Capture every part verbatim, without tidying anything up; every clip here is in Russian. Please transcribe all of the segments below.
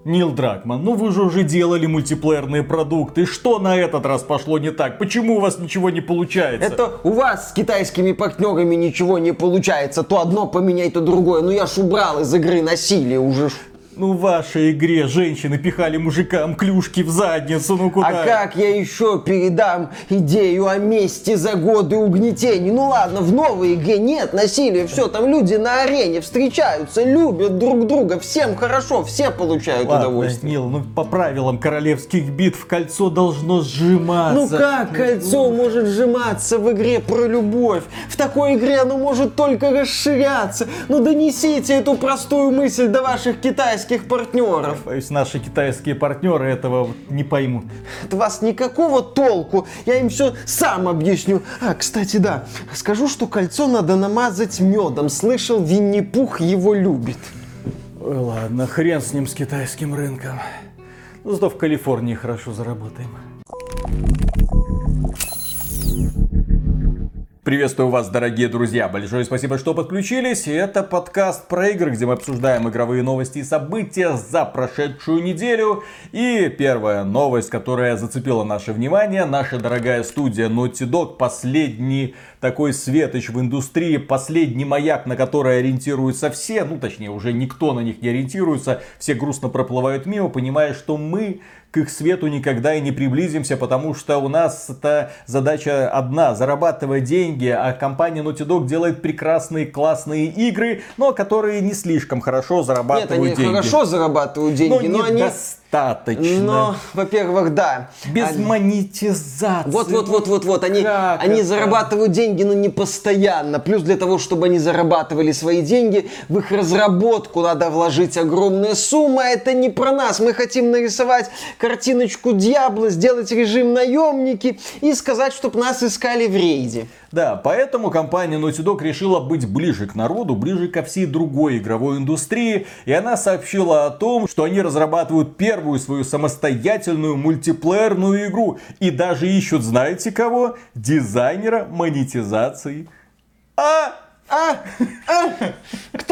Нил Дракман, ну вы же уже делали мультиплеерные продукты. Что на этот раз пошло не так? Почему у вас ничего не получается? Это у вас с китайскими партнерами ничего не получается. То одно поменяй, то другое. Ну я ж убрал из игры насилие уже. Ну, в вашей игре женщины пихали мужикам клюшки в задницу, ну куда? А как я еще передам идею о мести за годы угнетений? Ну ладно, в новой игре нет насилия, все, там люди на арене встречаются, любят друг друга, всем хорошо, все получают Ладно, удовольствие. Нил, ну по правилам королевских битв кольцо должно сжиматься. Ну как кольцо может сжиматься в игре про любовь? В такой игре оно может только расширяться. Ну донесите эту простую мысль до ваших китайских партнеров. Боюсь, наши китайские партнеры этого не поймут. От вас никакого толку. Я им все сам объясню. А, кстати, да. Скажу, что кольцо надо намазать медом. Слышал, Винни-Пух его любит. Ой, ладно, хрен с ним, с китайским рынком. Ну, зато в Калифорнии хорошо заработаем. Приветствую вас, дорогие друзья. Большое спасибо, что подключились. Это подкаст про игры, где мы обсуждаем игровые новости и события за прошедшую неделю. И первая новость, которая зацепила наше внимание. Наша дорогая студия Naughty Dog, последний такой светоч в индустрии, последний маяк, на который ориентируются все. Ну, точнее, уже никто на них не ориентируется. Все грустно проплывают мимо, понимая, что мы к их свету никогда и не приблизимся, потому что у нас это задача одна — зарабатывать деньги, а компания Naughty Dog делает прекрасные, классные игры, но которые не слишком хорошо зарабатывают деньги. Нет, они деньги. хорошо зарабатывают деньги, но, но они... достаточно. Но, во-первых, да. Без они... монетизации. Вот, вот, вот, вот, вот. Они, они это? зарабатывают деньги, но не постоянно. Плюс для того, чтобы они зарабатывали свои деньги, в их разработку надо вложить огромные суммы. А это не про нас. Мы хотим нарисовать картиночку Диабло, сделать режим наемники и сказать, чтобы нас искали в рейде. Да, поэтому компания Naughty Dog решила быть ближе к народу, ближе ко всей другой игровой индустрии. И она сообщила о том, что они разрабатывают первую свою самостоятельную мультиплеерную игру. И даже ищут, знаете кого? Дизайнера монетизации. А! А? А? Кто?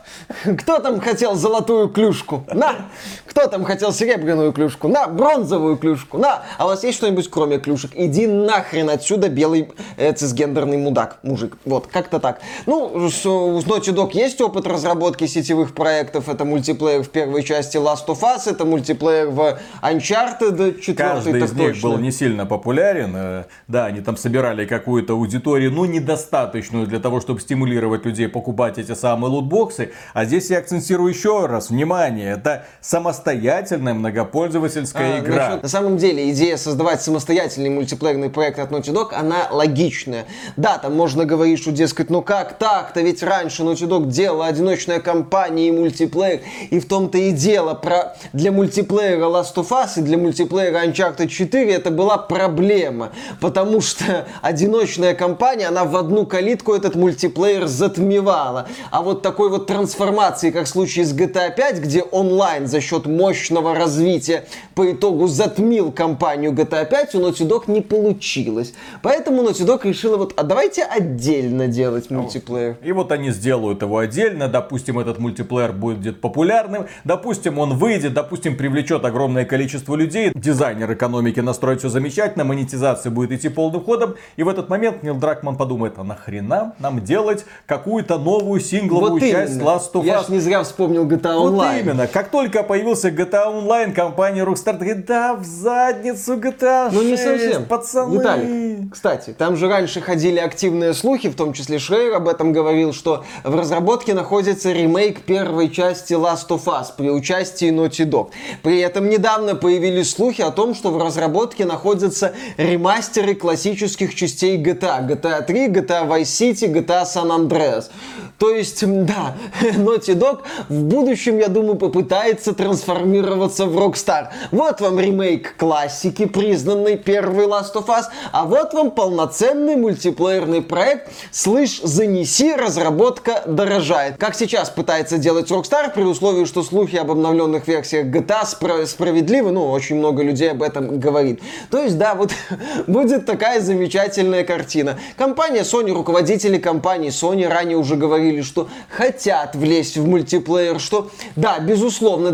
Кто там хотел золотую клюшку? На! Кто там хотел серебряную клюшку? На! Бронзовую клюшку? На! А у вас есть что-нибудь кроме клюшек? Иди нахрен отсюда, белый э, цисгендерный мудак, мужик. Вот, как-то так. Ну, с, у Naughty Dog есть опыт разработки сетевых проектов. Это мультиплеер в первой части Last of Us, это мультиплеер в Uncharted четыре. Каждый из них был не сильно популярен. Да, они там собирали какую-то аудиторию, но недостаточную для того, чтобы стимулировать людей покупать эти самые лутбоксы. А здесь я акцентирую еще раз, внимание, это самостоятельная многопользовательская а, игра. Насчет, на самом деле, идея создавать самостоятельный мультиплеерный проект от Naughty Dog, она логичная. Да, там можно говорить, что, дескать, ну как так-то, ведь раньше Naughty Dog делала одиночная кампания и мультиплеер, и в том-то и дело, про... для мультиплеера Last of Us и для мультиплеера Uncharted четыре это была проблема, потому что одиночная кампания, она в одну калитку этот мультиплеер затмевала. А вот такой вот трансформации, как в случае с джи ти эй пять, где онлайн за счет мощного развития по итогу затмил компанию джи ти эй пять, у Naughty Dog не получилось. Поэтому Naughty Dog решила вот, а давайте отдельно делать мультиплеер. И вот они сделают его отдельно, допустим, этот мультиплеер будет популярным, допустим, он выйдет, допустим, привлечет огромное количество людей, дизайнер экономики настроит все замечательно, монетизация будет идти полным ходом, и в этот момент Нил Дракман подумает, а нахрена нам делать какую-то новую сингловую вот часть именно. Last of Us? Я ж не зря вспомнил джи ти эй Вот Online. именно. Как только появился джи ти эй Online, компания Rockstar говорит, да, в задницу джи ти эй шесть, ну не совсем, пацаны. Виталик, кстати, там же раньше ходили активные слухи, в том числе Шрейер об этом говорил, что в разработке находится ремейк первой части Last of Us при участии Naughty Dog. При этом недавно появились слухи о том, что в разработке находятся ремастеры классических частей джи ти эй. джи ти эй три, джи ти эй Vice City, джи ти эй San Andreas. То есть, да, Naughty Dog в будущем, я думаю, попытается трансформироваться в Rockstar. Вот вам ремейк классики, признанный первый Last of Us, а вот вам полноценный мультиплеерный проект. Слышь, занеси, разработка дорожает. Как сейчас пытается делать Rockstar, при условии, что слухи об обновленных версиях джи ти эй спро- справедливы, ну, очень много людей об этом говорит. То есть, да, вот будет такая замечательная картина. Компания Sony, руководители компании Sony ранее уже говорили, что хотят влезть в мультиплеер, что, да, безусловно, для нас важно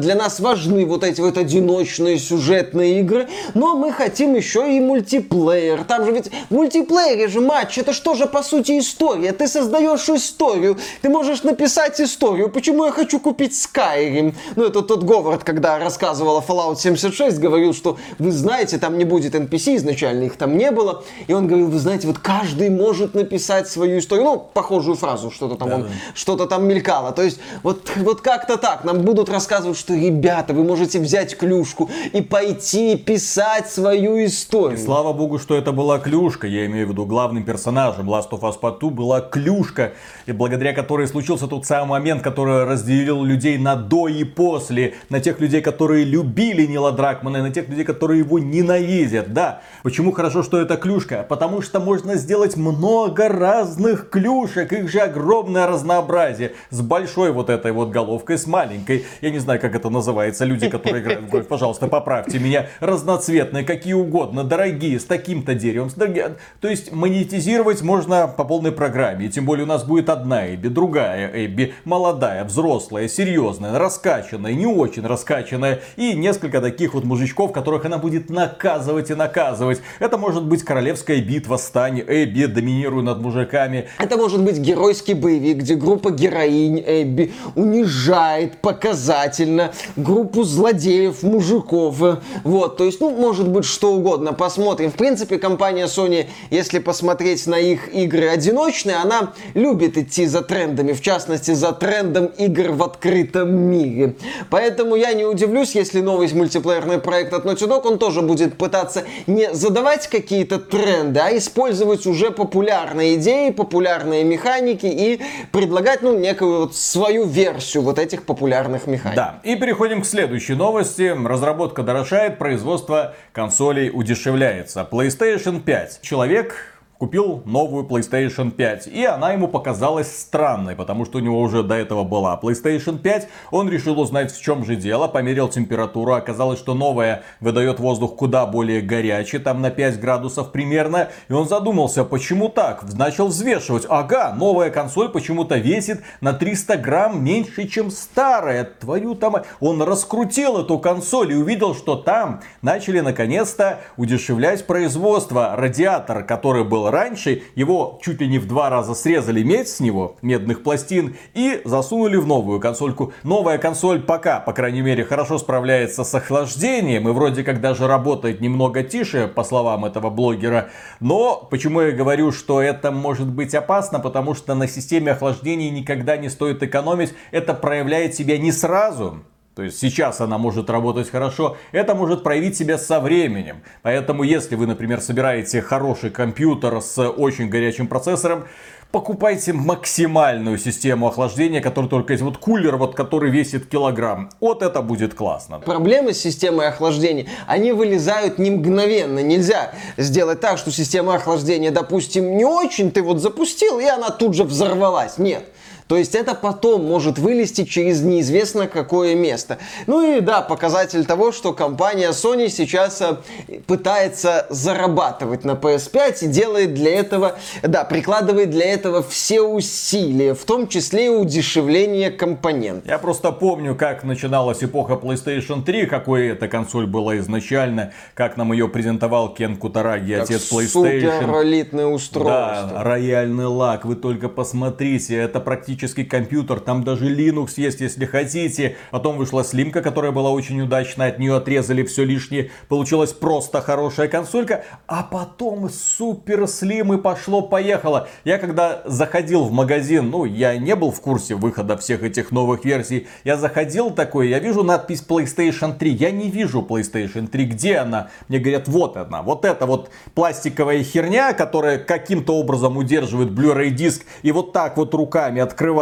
важны вот эти вот одиночные сюжетные игры, но мы хотим еще и мультиплеер. Там же ведь в мультиплеере же матч, это что же по сути история? Ты создаешь историю, ты можешь написать историю. Почему я хочу купить Skyrim? Ну, это тот Говард, когда рассказывал о Fallout семьдесят шесть, говорил, что вы знаете, там не будет эн пи си, изначально их там не было. И он говорил, вы знаете, вот каждый может написать свою историю. Ну, похожую фразу, что-то там, да, он, да. что-то там мелькало. То есть, вот, вот как-то так. Нам будут рассказывать, что, ребята, вы можете взять клюшку и пойти писать свою историю. И слава богу, что это была клюшка. Я имею в виду главным персонажем Last of Us Part два была клюшка, и благодаря которой случился тот самый момент, который разделил людей на до и после. На тех людей, которые любили Нила Дракмана, и на тех людей, которые его ненавидят. Да, почему хорошо, что это клюшка? Потому что можно сделать много разных клюшек. Их же огромное разнообразие. С большой вот этой вот головкой, с маленькой. Я не знаю, как это называется. Люди, которые играют в гольф, пожалуйста, поправьте меня. Разноцветные, какие угодно, дорогие, с таким-то деревом. С дорогим... То есть монетизировать можно по полной программе. И тем более у нас будет одна Эбби, другая Эбби. Молодая, взрослая, серьезная, раскачанная, не очень раскачанная. И несколько таких вот мужичков, которых она будет наказывать и наказывать. Это может быть королевская битва, стань Эбби, доминируя над мужиками. Это может быть геройский боевик, где группа героинь Эбби унижает показательно группу злодеев, мужиков. Вот, то есть, ну, может быть что угодно. Посмотрим. В принципе, компания Sony, если посмотреть на их игры одиночные, она любит идти за трендами. В частности, за трендом игр в открытом мире. Поэтому я не удивлюсь, если новый мультиплеерный проект от Naughty Dog, он тоже будет пытаться не задавать какие-то тренды, а использовать уже популярные идеи, популярные механики и предлагать, ну, некую вот свою версию вот этих популярных механик. Да, и переходим к следующей новости. Разработка дорожает, производство консолей удешевляется. PlayStation пять. Человек купил новую PlayStation пять, и она ему показалась странной, потому что у него уже до этого была PlayStation пять. Он решил узнать, в чем же дело, померил температуру, оказалось, что новая выдает воздух куда более горячий, там на пять градусов примерно, и он задумался, почему так, начал взвешивать. Ага, новая консоль почему-то весит на триста грамм меньше, чем старая, твою там... Он раскрутил эту консоль и увидел, что там начали наконец-то удешевлять производство. Радиатор, который был раньше, его чуть ли не в два раза срезали медь с него, медных пластин, и засунули в новую консольку. Новая консоль пока, по крайней мере, хорошо справляется с охлаждением и вроде как даже работает немного тише, по словам этого блогера. Но почему я говорю, что это может быть опасно? Потому что на системе охлаждения никогда не стоит экономить. Это проявляет себя не сразу. То есть сейчас она может работать хорошо, это может проявить себя со временем. Поэтому если вы, например, собираете хороший компьютер с очень горячим процессором, покупайте максимальную систему охлаждения, которая только есть. Вот кулер, вот, который весит килограмм. Вот это будет классно. Проблемы с системой охлаждения, они вылезают не мгновенно. Нельзя сделать так, что система охлаждения, допустим, не очень, ты вот запустил, и она тут же взорвалась. Нет. То есть это потом может вылезти через неизвестно какое место. Ну и да, показатель того, что компания Sony сейчас пытается зарабатывать на пи эс пять и делает для этого, да, прикладывает для этого все усилия, в том числе и удешевление компонентов. Я просто помню, как начиналась эпоха PlayStation три, какой эта консоль была изначально, как нам ее презентовал Кен Кутараги, как отец PlayStation. Супер элитное устройство. Да, рояльный лак, вы только посмотрите, это практически компьютер, там даже Linux есть, если хотите. Потом вышла слимка, которая была очень удачная, от нее отрезали все лишнее, получилась просто хорошая консолька, а потом супер слим и пошло-поехало. Я когда заходил в магазин, ну, я не был в курсе выхода всех этих новых версий, я заходил такой, я вижу надпись PlayStation три, я не вижу PlayStation три, где она? Мне говорят, вот она, вот это вот пластиковая херня, которая каким-то образом удерживает Blu-ray диск и вот так вот руками открывается.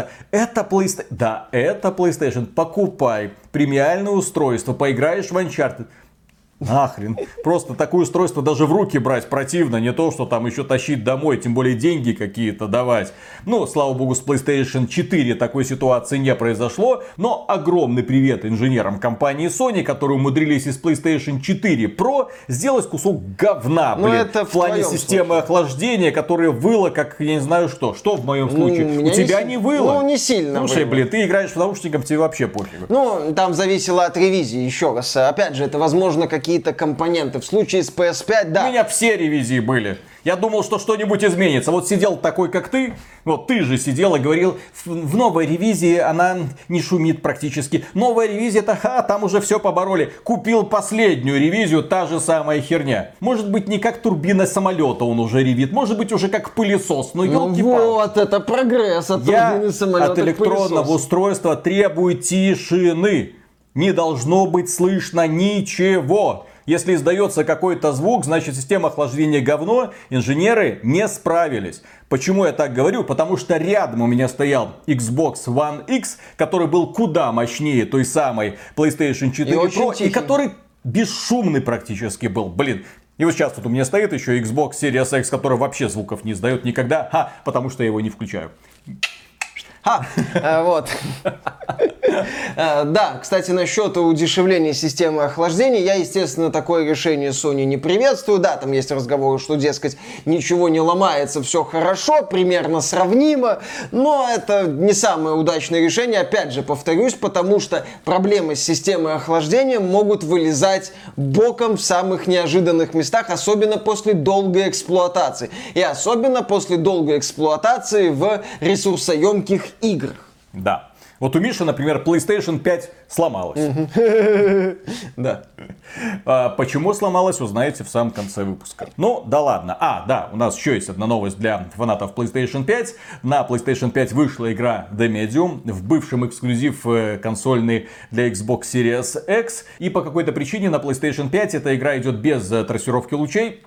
Это PlayStation. Да, это PlayStation. Покупай премиальное устройство, поиграешь в Uncharted. Нахрен. Просто такое устройство даже в руки брать противно, не то, что там еще тащить домой, тем более деньги какие-то давать. Ну, слава богу, с PlayStation четыре такой ситуации не произошло, но огромный привет инженерам компании Sony, которые умудрились из PlayStation четыре Pro сделать кусок говна, блин, это в, в плане системы случае. охлаждения, которая выла, как я не знаю что. Что в моем случае? Ну, у тебя не, не выло? Ну, не сильно. Слушай, выло. блин, ты играешь в наушниках, тебе вообще пофиг. Ну, там зависело от ревизии, еще раз. Опять же, это, возможно, какие какие-то компоненты. В случае с пи эс пять, да. У меня все ревизии были. Я думал, что что-нибудь изменится. Вот сидел такой, как ты. Вот ты же сидел и говорил, в новой ревизии она не шумит практически. Новая ревизия, это ха, там уже все побороли. Купил последнюю ревизию, та же самая херня. Может быть, не как турбина самолета он уже ревит. Может быть, уже как пылесос. Но елки-палки. Ну вот, это прогресс от турбины самолета от электронного устройства требую тишины. Не должно быть слышно ничего. Если издается какой-то звук, значит система охлаждения говно, инженеры не справились. Почему я так говорю? Потому что рядом у меня стоял Xbox One X, который был куда мощнее той самой PlayStation четыре Pro, и который бесшумный практически был. Блин. И вот сейчас вот у меня стоит еще Xbox Series X, который вообще звуков не издает никогда, ха, потому что я его не включаю. Ха, вот. Да, кстати, насчет удешевления системы охлаждения, я, естественно, такое решение Sony не приветствую. Да, там есть разговоры, что, дескать, ничего не ломается, все хорошо, примерно сравнимо, но это не самое удачное решение, опять же, повторюсь, потому что проблемы с системой охлаждения могут вылезать боком в самых неожиданных местах, особенно после долгой эксплуатации. И особенно после долгой эксплуатации в ресурсоемких играх. Да. Вот у Миши, например, PlayStation пять сломалась. Да. Почему сломалась, узнаете в самом конце выпуска. Ну, да ладно. А, да, у нас еще есть одна новость для фанатов PlayStation пять. На PlayStation пять вышла игра The Medium, в бывшем эксклюзив консольный для Xbox Series X. И по какой-то причине на PlayStation пять эта игра идет без трассировки лучей.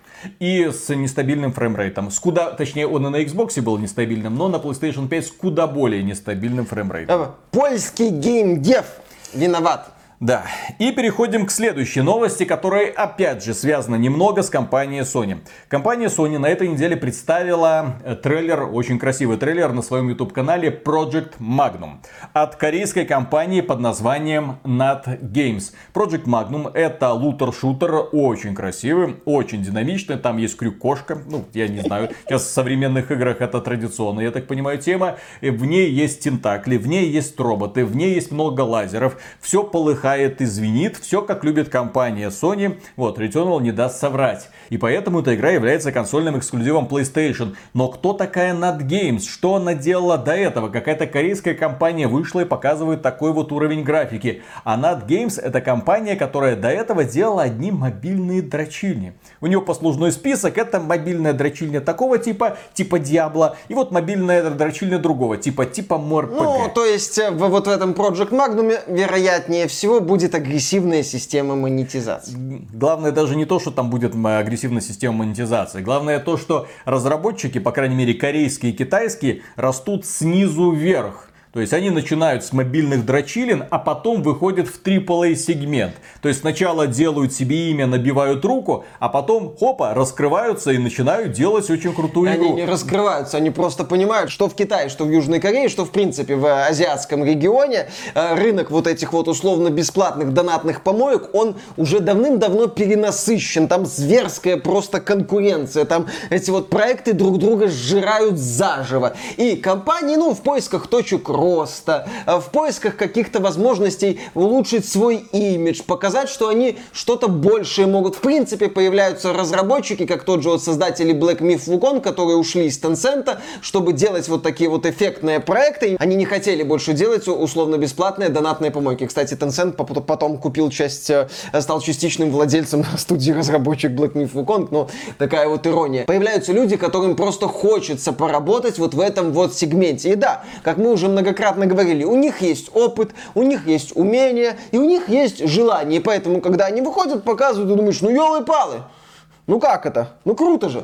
И с нестабильным фреймрейтом. С куда, точнее, он и на Xbox был нестабильным, но на PlayStation пять с куда более нестабильным фреймрейтом. Польский геймдев виноват. Да, и переходим к следующей новости, которая опять же связана немного с компанией Sony. Компания Sony на этой неделе представила трейлер, очень красивый трейлер на своем YouTube-канале Project Magnum от корейской компании под названием Nad Games. Project Magnum — это лутер-шутер, очень красивый, очень динамичный, там есть крюк-кошка, ну, я не знаю, сейчас в современных играх это традиционная, я так понимаю, тема. В ней есть тентакли, в ней есть роботы, в ней есть много лазеров, все полыхает и звенит, все как любит компания Sony. Вот, Returnal не даст соврать. И поэтому эта игра является консольным эксклюзивом PlayStation. Но кто такая Nad Games? Что она делала до этого? Какая-то корейская компания вышла и показывает такой вот уровень графики. А Nad Games — это компания, которая до этого делала одни мобильные дрочильни. У нее послужной список — это мобильная дрочильня такого типа, типа Diablo. И вот мобильная дрочильня другого типа, типа мор-пэ гэ. Ну, то есть, в, вот в этом Project Magnum, вероятнее всего, будет агрессивная система монетизации. Главное даже не то, что там будет агрессивная система монетизации. Главное то, что разработчики, по крайней мере корейские и китайские, растут снизу вверх. То есть они начинают с мобильных дрочилин, а потом выходят в трипл эй сегмент. То есть сначала делают себе имя, набивают руку, а потом, хопа, раскрываются и начинают делать очень крутую игру. Они не раскрываются, они просто понимают, что в Китае, что в Южной Корее, что в принципе в азиатском регионе рынок вот этих вот условно бесплатных донатных помоек, он уже давным-давно перенасыщен. Там зверская просто конкуренция. Там эти вот проекты друг друга сжирают заживо. И компании, ну, в поисках точек роста, в поисках каких-то возможностей улучшить свой имидж, показать, что они что-то большее могут. В принципе, появляются разработчики, как тот же вот создатели Black Myth Wukong, которые ушли из Tencent, чтобы делать вот такие вот эффектные проекты. Они не хотели больше делать условно-бесплатные донатные помойки. Кстати, Tencent потом купил часть, стал частичным владельцем студии разработчик Black Myth Wukong, но такая вот ирония. Появляются люди, которым просто хочется поработать вот в этом вот сегменте. И да, как мы уже много многократно говорили, у них есть опыт, у них есть умения, и у них есть желание. И поэтому, когда они выходят, показывают, ты думаешь, ну елы-палы, ну как это? Ну круто же.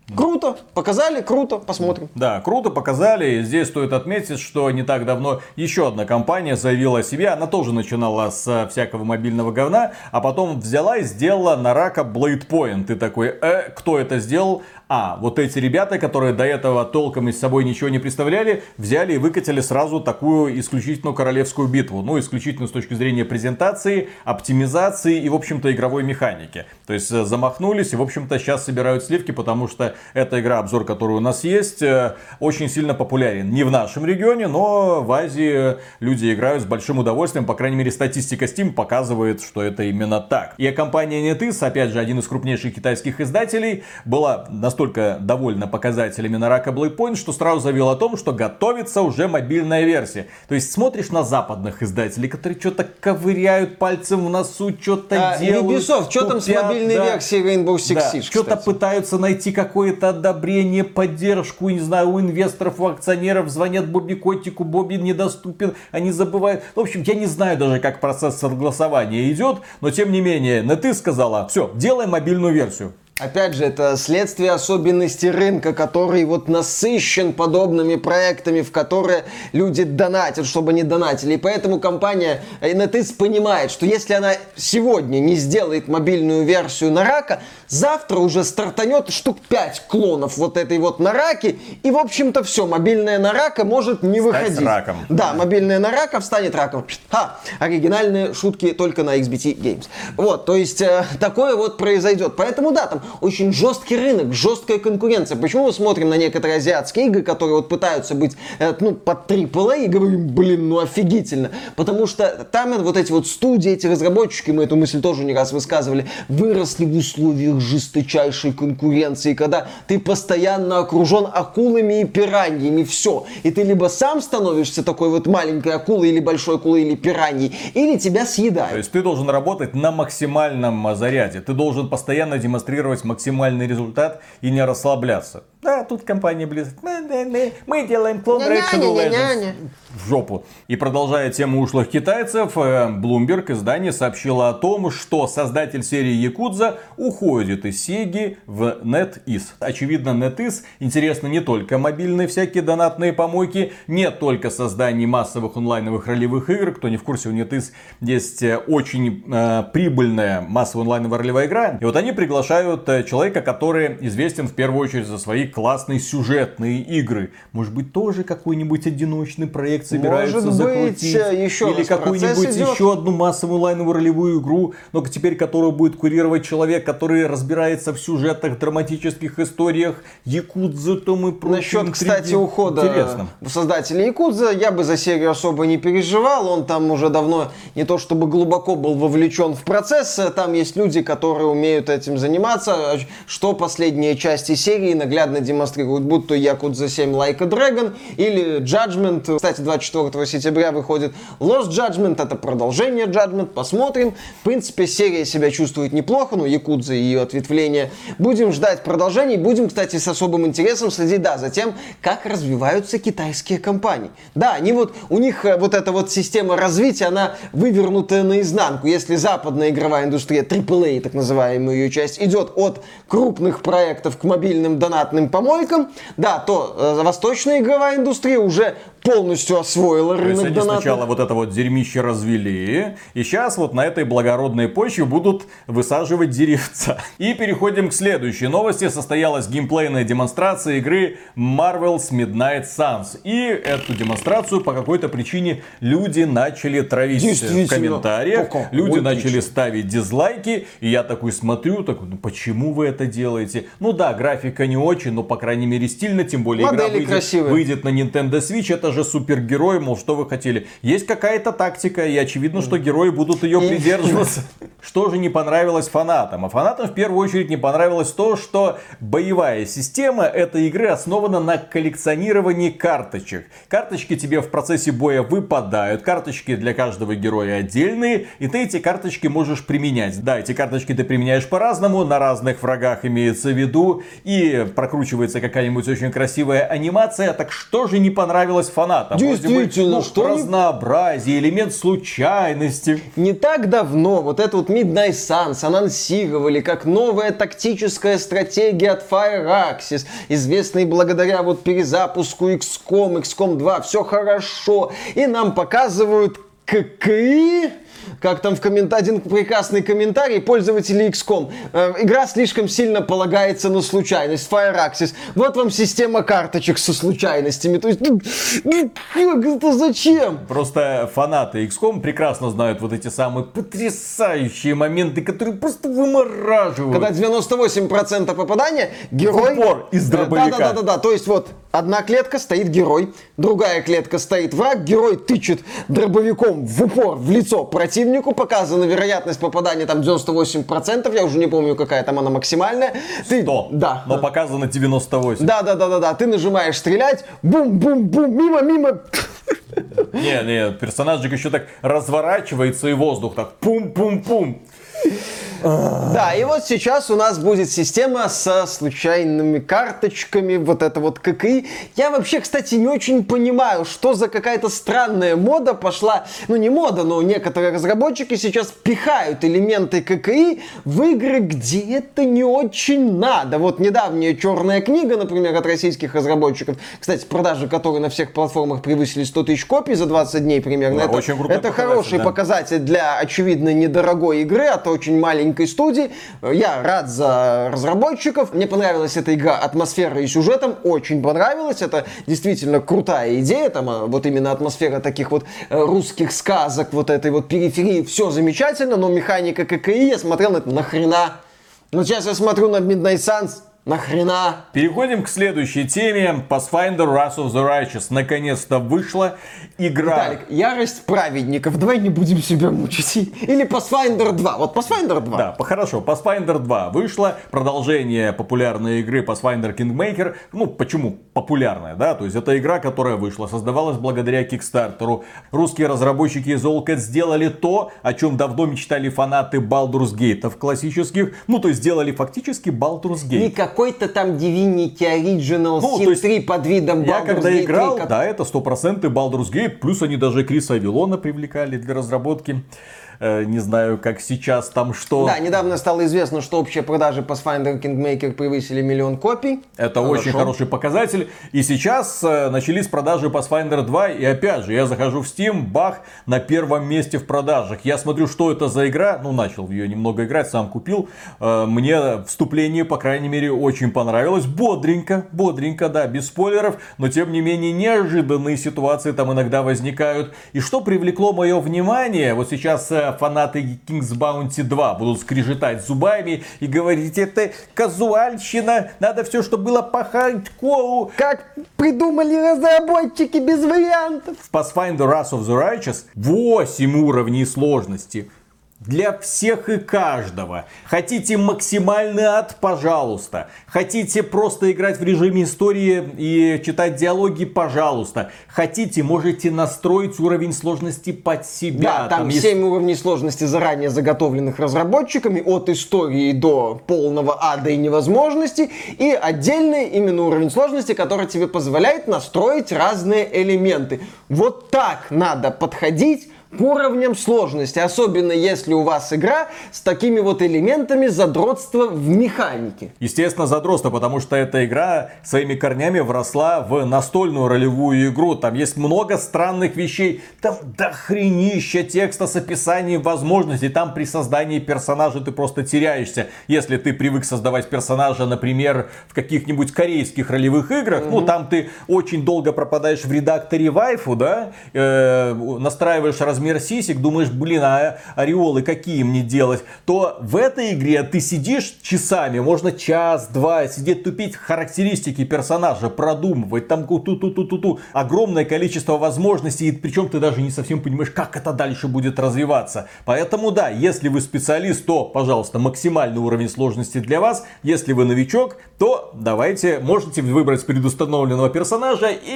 Круто, показали, круто, посмотрим. Да, круто показали. Здесь стоит отметить, что не так давно еще одна компания заявила о себе. Она тоже начинала с всякого мобильного говна, а потом взяла и сделала на рака Blade Point. Ты такой, э, кто это сделал? А, вот эти ребята, которые до этого толком из собой ничего не представляли, взяли и выкатили сразу такую исключительно королевскую битву. Ну, исключительно с точки зрения презентации, оптимизации и, в общем-то, игровой механики. То есть замахнулись и, в общем-то, сейчас собирают сливки, потому что эта игра, обзор, который у нас есть, очень сильно популярен. Не в нашем регионе, но в Азии люди играют с большим удовольствием. По крайней мере, статистика Steam показывает, что это именно так. И компания NetEase, опять же, один из крупнейших китайских издателей, была настолько довольна показателями на рака Blade Point, что сразу заявил о том, что готовится уже мобильная версия. То есть смотришь на западных издателей, которые что-то ковыряют пальцем в носу, что-то а, делают. Ubisoft, что там с мобильной да, версией Rainbow Six да, Siege, что-то пытаются найти какое-то одобрение, поддержку, не знаю, у инвесторов, у акционеров, звонят Бобби Котику, Бобби недоступен, они забывают. В общем, я не знаю даже, как процесс согласования идет, но тем не менее, NetEase сказала, все, делай мобильную версию. Опять же, это следствие особенностей рынка, который вот насыщен подобными проектами, в которые люди донатят, чтобы не донатили. И поэтому компания NetEase понимает, что если она сегодня не сделает мобильную версию на рака, завтра уже стартанет штук пять клонов вот этой вот на раке. И, в общем-то, все, мобильная на рака может не Стать выходить. раком. Да, мобильная на рака встанет раком. Ха, оригинальные шутки только на икс би ти Games. Вот, то есть, э, такое вот произойдет. Поэтому, да, там очень жесткий рынок, жесткая конкуренция. Почему мы смотрим на некоторые азиатские игры, которые вот пытаются быть, э, ну, под трипл эй, и говорим, блин, ну офигительно. Потому что там вот эти вот студии, эти разработчики, мы эту мысль тоже не раз высказывали, выросли в условиях жесточайшей конкуренции, когда ты постоянно окружен акулами и пираньями, все. И ты либо сам становишься такой вот маленькой акулой, или большой акулой, или пираньей, или тебя съедают. То есть ты должен работать на максимальном заряде. Ты должен постоянно демонстрировать максимальный результат и не расслабляться. Да, тут компания Blizzard. Мы делаем клон Rachel Legends. В жопу. И продолжая тему ушлых китайцев, Bloomberg издание сообщило о том, что создатель серии Якудза уходит из Sega в NetEase. Очевидно, NetEase интересно не только мобильные всякие донатные помойки, не только создание массовых онлайновых ролевых игр. Кто не в курсе, у NetEase есть очень э, прибыльная массовая онлайновая ролевая игра. И вот они приглашают человека, который известен в первую очередь за свои классные сюжетные игры. Может быть, тоже какой-нибудь одиночный проект собираются Может закрутить. быть, еще или какую-нибудь еще одну массовую онлайновую ролевую игру, но теперь которую будет курировать человек, который разбирается в сюжетах, драматических историях Якудзы, то мы прочим. Насчет, кстати, ухода Интересно. создателя Якудза, я бы за серию особо не переживал. Он там уже давно не то чтобы глубоко был вовлечен в процесс. Там есть люди, которые умеют этим заниматься, что последние части серии наглядно демонстрируют, будь то Якудза семь Like a Dragon или Judgment. Кстати, двадцать четвёртого сентября выходит Lost Judgment, это продолжение Judgment, посмотрим. В принципе, серия себя чувствует неплохо, ну, Якудза и ее ответвления. Будем ждать продолжений, будем, кстати, с особым интересом следить, да, за тем, как развиваются китайские компании. Да, они вот, у них вот эта вот система развития, она вывернутая наизнанку. Если западная игровая индустрия, трипл эй, так называемая ее часть, идет от крупных проектов к мобильным донатным помойкам, да, то э, восточная игровая индустрия уже полностью освоила рынок донатов. донатов. Сначала вот это вот дерьмище развели, и сейчас вот на этой благородной почве будут высаживать деревца. И переходим к следующей новости. Состоялась геймплейная демонстрация игры Marvel's Midnight Suns. И эту демонстрацию по какой-то причине люди начали травить в комментариях. Пока. Люди Ой, начали отлично. ставить дизлайки. И я такой смотрю, такой, ну почему вы это делаете? Ну да, графика не очень, но по крайней мере стильно. Тем более Модели игра выйдет, красивые. выйдет на Nintendo Switch. Это же супергерой, мол, что вы хотели. Есть какая-то тактика, и очевидно, что герои будут ее придерживаться. Что же не понравилось фанатам? А фанатам в первую очередь не понравилось то, что боевая система этой игры основана на коллекционировании карточек. Карточки тебе в процессе боя выпадают, карточки для каждого героя отдельные, и ты эти карточки можешь применять. Да, эти карточки ты применяешь по-разному, на разных врагах имеется в виду, и прокручивается какая-нибудь очень красивая анимация. Так что же не понравилось фанатам? фанатам. Действительно, бы, ну, что разнообразие, элемент случайности. Не так давно вот это вот Midnight Suns анонсировали как новая тактическая стратегия от Firaxis, известный благодаря вот перезапуску икс ком, икс ком два, все хорошо. И нам показывают ККИ, как там в коммент... один прекрасный комментарий пользователей икс ком. Э, игра слишком сильно полагается на случайность. Firaxis. Вот вам система карточек со случайностями. То есть, ну, ну, это зачем? Просто фанаты икс ком прекрасно знают вот эти самые потрясающие моменты, которые просто вымораживают. Когда девяносто восемь процентов попадания, герой... В упор из дробовика. Да-да-да, то есть вот одна клетка стоит герой, другая клетка стоит враг, герой тычет дробовиком в упор, в лицо противнику, показана вероятность попадания там девяносто восемь процентов, я уже не помню, какая там она максимальная. Ты... сто, да. но показано девяносто восемь. Да-да-да-да, ты нажимаешь стрелять, бум-бум-бум, мимо-мимо. Не, не, персонажик еще так разворачивается и воздух так пум-пум-пум. Да, и вот сейчас у нас будет система со случайными карточками, вот это вот ККИ. Я вообще, кстати, не очень понимаю, что за какая-то странная мода пошла. Ну, не мода, но некоторые разработчики сейчас пихают элементы ККИ в игры, где это не очень надо. Вот недавняя «Черная книга», например, от российских разработчиков, кстати, продажи которой на всех платформах превысили сто тысяч копий за двадцать дней примерно. Да, это очень это хороший да. показатель для, очевидно, недорогой игры от очень маленькой студии. Я рад за разработчиков. Мне понравилась эта игра атмосферой и сюжетом. Очень понравилась. Это действительно крутая идея. Там вот именно атмосфера таких вот русских сказок, вот этой вот периферии. Все замечательно, но механика ККИ, я смотрел на это, нахрена? Ну, сейчас я смотрю на Midnight Suns. Нахрена? Переходим к следующей теме. Pathfinder Wrath of the Righteous наконец-то вышла игра. Виталик, ярость праведников. Давай не будем себя мучить. Или Pathfinder два. Вот Pathfinder два. Да, хорошо. Pathfinder два вышло. Продолжение популярной игры Pathfinder Kingmaker. Ну, почему популярная, да? То есть это игра, которая вышла, создавалась благодаря Кикстартеру. Русские разработчики из Allcat сделали то, о чем давно мечтали фанаты Baldur's Gate классических. Ну, то есть сделали фактически Baldur's Gate. Никак какой-то там Divinity Original ну, Sin три под видом Baldur's Gate. Я когда играл, как... да, это сто процентов Baldur's Gate, плюс они даже Криса Авилона привлекали для разработки. Не знаю, как сейчас там что. Да, недавно стало известно, что общие продажи Pathfinder Kingmaker превысили миллион копий. Это Хорошо. Очень хороший показатель. И сейчас э, начались продажи Pathfinder два. И опять же, я захожу в Steam, бах, на первом месте в продажах. Я смотрю, что это за игра. Ну, начал в ее немного играть, сам купил. Э, мне вступление, по крайней мере, очень понравилось. Бодренько, бодренько, да, без спойлеров. Но, тем не менее, неожиданные ситуации там иногда возникают. И что привлекло мое внимание, вот сейчас... фанаты King's Bounty два будут скрежетать зубами и говорить, это казуальщина, надо все, что было по хардкору. Как придумали разработчики без вариантов. В Pathfinder Wrath of the Righteous восемь уровней сложности. Для всех и каждого. Хотите максимальный ад, пожалуйста. Хотите просто играть в режиме истории и читать диалоги, пожалуйста. Хотите, можете настроить уровень сложности под себя. Да, там, там семь есть... уровней сложности заранее заготовленных разработчиками. От истории до полного ада и невозможности. И отдельный именно уровень сложности, который тебе позволяет настроить разные элементы. Вот так надо подходить к уровням сложности, особенно если у вас игра с такими вот элементами задротства в механике. Естественно, задротство, потому что эта игра своими корнями вросла в настольную ролевую игру. Там есть много странных вещей, там дохренища текста с описанием возможностей. Там при создании персонажа ты просто теряешься. Если ты привык создавать персонажа, например, в каких-нибудь корейских ролевых играх, mm-hmm. ну там ты очень долго пропадаешь в редакторе вайфу, да, э, настраиваешь размер сисек, думаешь, блин, а ореолы какие мне делать, то в этой игре ты сидишь часами, можно час-два сидеть тупить характеристики персонажа, продумывать, там ту-ту-ту-ту-ту, огромное количество возможностей, и причем ты даже не совсем понимаешь, как это дальше будет развиваться. Поэтому да, если вы специалист, то, пожалуйста, максимальный уровень сложности для вас. Если вы новичок, то давайте, можете выбрать предустановленного персонажа и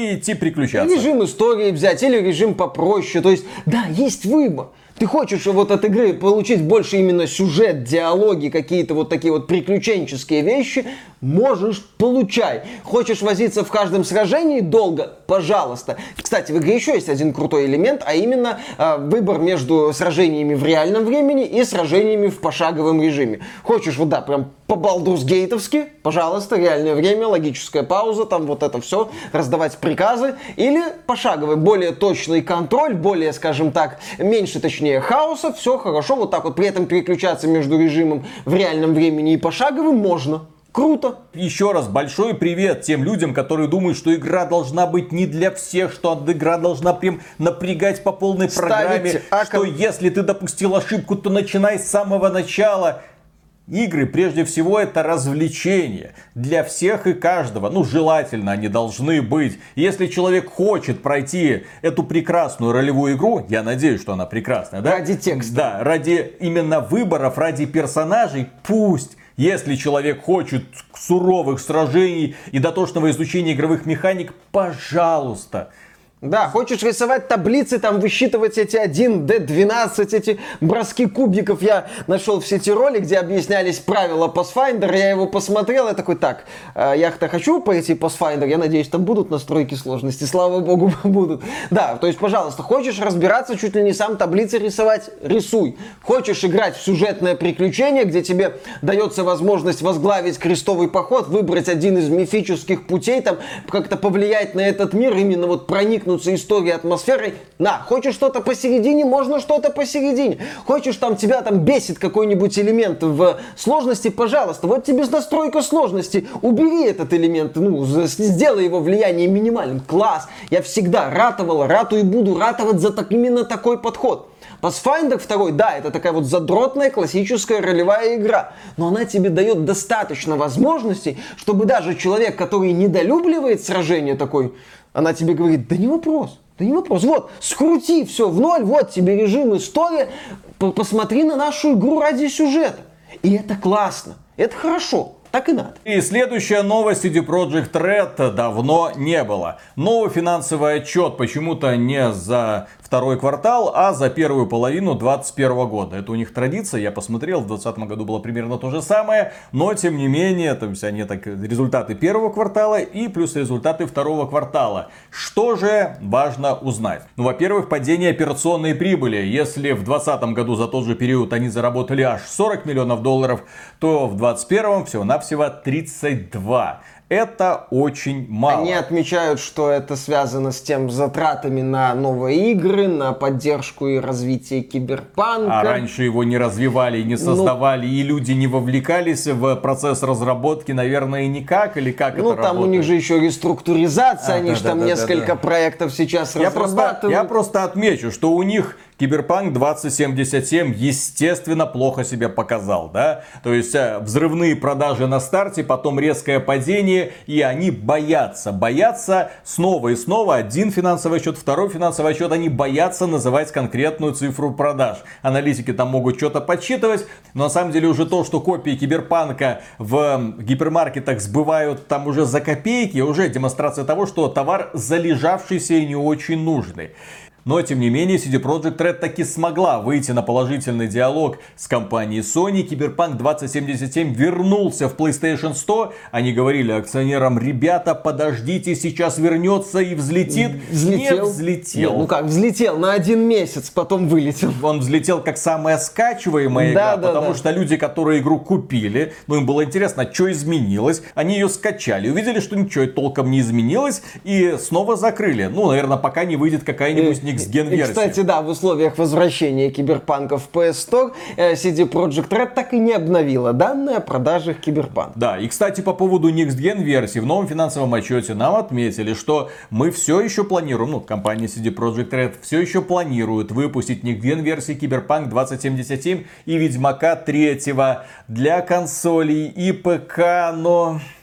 и идти приключаться. Режим истории взять или режим попроще. То есть, да, есть выбор. Ты хочешь вот от игры получить больше именно сюжет, диалоги, какие-то вот такие вот приключенческие вещи, можешь, получай. Хочешь возиться в каждом сражении долго? Пожалуйста. Кстати, в игре еще есть один крутой элемент, а именно э, выбор между сражениями в реальном времени и сражениями в пошаговом режиме. Хочешь вот да, прям по-балдурс-гейтовски, пожалуйста, реальное время, логическая пауза, там вот это все, раздавать приказы, или пошаговый, более точный контроль, более, скажем так, меньше, точнее, хаоса, все хорошо, вот так вот, при этом переключаться между режимом в реальном времени и пошаговым можно. Круто. Еще раз большой привет тем людям, которые думают, что игра должна быть не для всех, что игра должна прям напрягать по полной программе, акком... что если ты допустил ошибку, то начинай с самого начала. Игры, прежде всего, это развлечение для всех и каждого. Ну, желательно они должны быть. Если человек хочет пройти эту прекрасную ролевую игру, я надеюсь, что она прекрасная, да? Ради текста. Да, ради именно выборов, ради персонажей, пусть. Если человек хочет суровых сражений и дотошного изучения игровых механик, пожалуйста. Да, хочешь рисовать таблицы, там высчитывать эти один дэ двенадцать, эти броски кубиков. Я нашел в сети ролик, где объяснялись правила Pathfinder, я его посмотрел, я такой, так, я-то хочу пройти Pathfinder, я надеюсь, там будут настройки сложности, слава богу, будут. Да, то есть, пожалуйста, хочешь разбираться, чуть ли не сам таблицы рисовать, рисуй. Хочешь играть в сюжетное приключение, где тебе дается возможность возглавить крестовый поход, выбрать один из мифических путей, там, как-то повлиять на этот мир, именно вот проникнуть историей, атмосферой. На, хочешь что-то посередине, можно что-то посередине. Хочешь, там тебя там бесит какой-нибудь элемент в сложности, пожалуйста, вот тебе настройка сложности. Убери этот элемент, ну, сделай его влияние минимальным. Класс. Я всегда ратовал, ратую и буду ратовать за так, именно такой подход. Pathfinder два, да, это такая вот задротная классическая ролевая игра, но она тебе дает достаточно возможностей, чтобы даже человек, который недолюбливает сражение такой, она тебе говорит, да не вопрос, да не вопрос, вот, скрути все в ноль, вот тебе режим история, посмотри на нашу игру ради сюжета. И это классно, это хорошо. Так и надо. И следующая новость: си ди Projekt Red давно не было. Новый финансовый отчет почему-то не за второй квартал, а за первую половину двадцать первого года. Это у них традиция, я посмотрел, в двадцатом году было примерно то же самое, но тем не менее, то есть они так, результаты первого квартала и плюс результаты второго квартала. Что же важно узнать? Ну, во-первых, падение операционной прибыли. Если в двадцатом году за тот же период они заработали аж сорок миллионов долларов, то в двадцать первом всего-навсего тридцать два. Это очень мало. Они отмечают, что это связано с тем затратами на новые игры, на поддержку и развитие киберпанка. А раньше его не развивали, не создавали, ну, и люди не вовлекались в процесс разработки, наверное, никак, или как ну, это там работает? У них же еще реструктуризация, а, они да, же да, там да, несколько да, да. проектов сейчас я разрабатывают. Просто, я просто отмечу, что у них Киберпанк двадцать семьдесят семь, естественно, плохо себя показал, да? То есть взрывные продажи на старте, потом резкое падение, и они боятся, боятся снова и снова один финансовый отчет, второй финансовый отчет, они боятся называть конкретную цифру продаж. Аналитики там могут что-то подсчитывать, но на самом деле уже то, что копии Киберпанка в гипермаркетах сбывают там уже за копейки, уже демонстрация того, что товар залежавшийся и не очень нужный. Но, тем не менее, си ди Projekt Red таки смогла выйти на положительный диалог с компанией Sony. Киберпанк двадцать семьдесят семь вернулся в PlayStation сто. Они говорили акционерам: ребята, подождите, сейчас вернется и взлетит. Взлетел? Не взлетел. Нет, ну как, взлетел на один месяц, потом вылетел. Он взлетел как самая скачиваемая игра, да, да, потому да. что люди, которые игру купили, ну им было интересно, что изменилось. Они ее скачали, увидели, что ничего толком не изменилось, и снова закрыли. Ну, наверное, пока не выйдет какая-нибудь Next Gen версия. И, кстати, да, в условиях возвращения Киберпанка в пи эс Store си ди Projekt Red так и не обновила данные о продажах Киберпанка. Да, и, кстати, по поводу Next Gen версии, в новом финансовом отчете нам отметили, что мы все еще планируем, ну, компания си ди Projekt Red все еще планирует выпустить Next Gen версии Киберпанк двадцать семьдесят семь и Ведьмака третьего для консолей и ПК, но...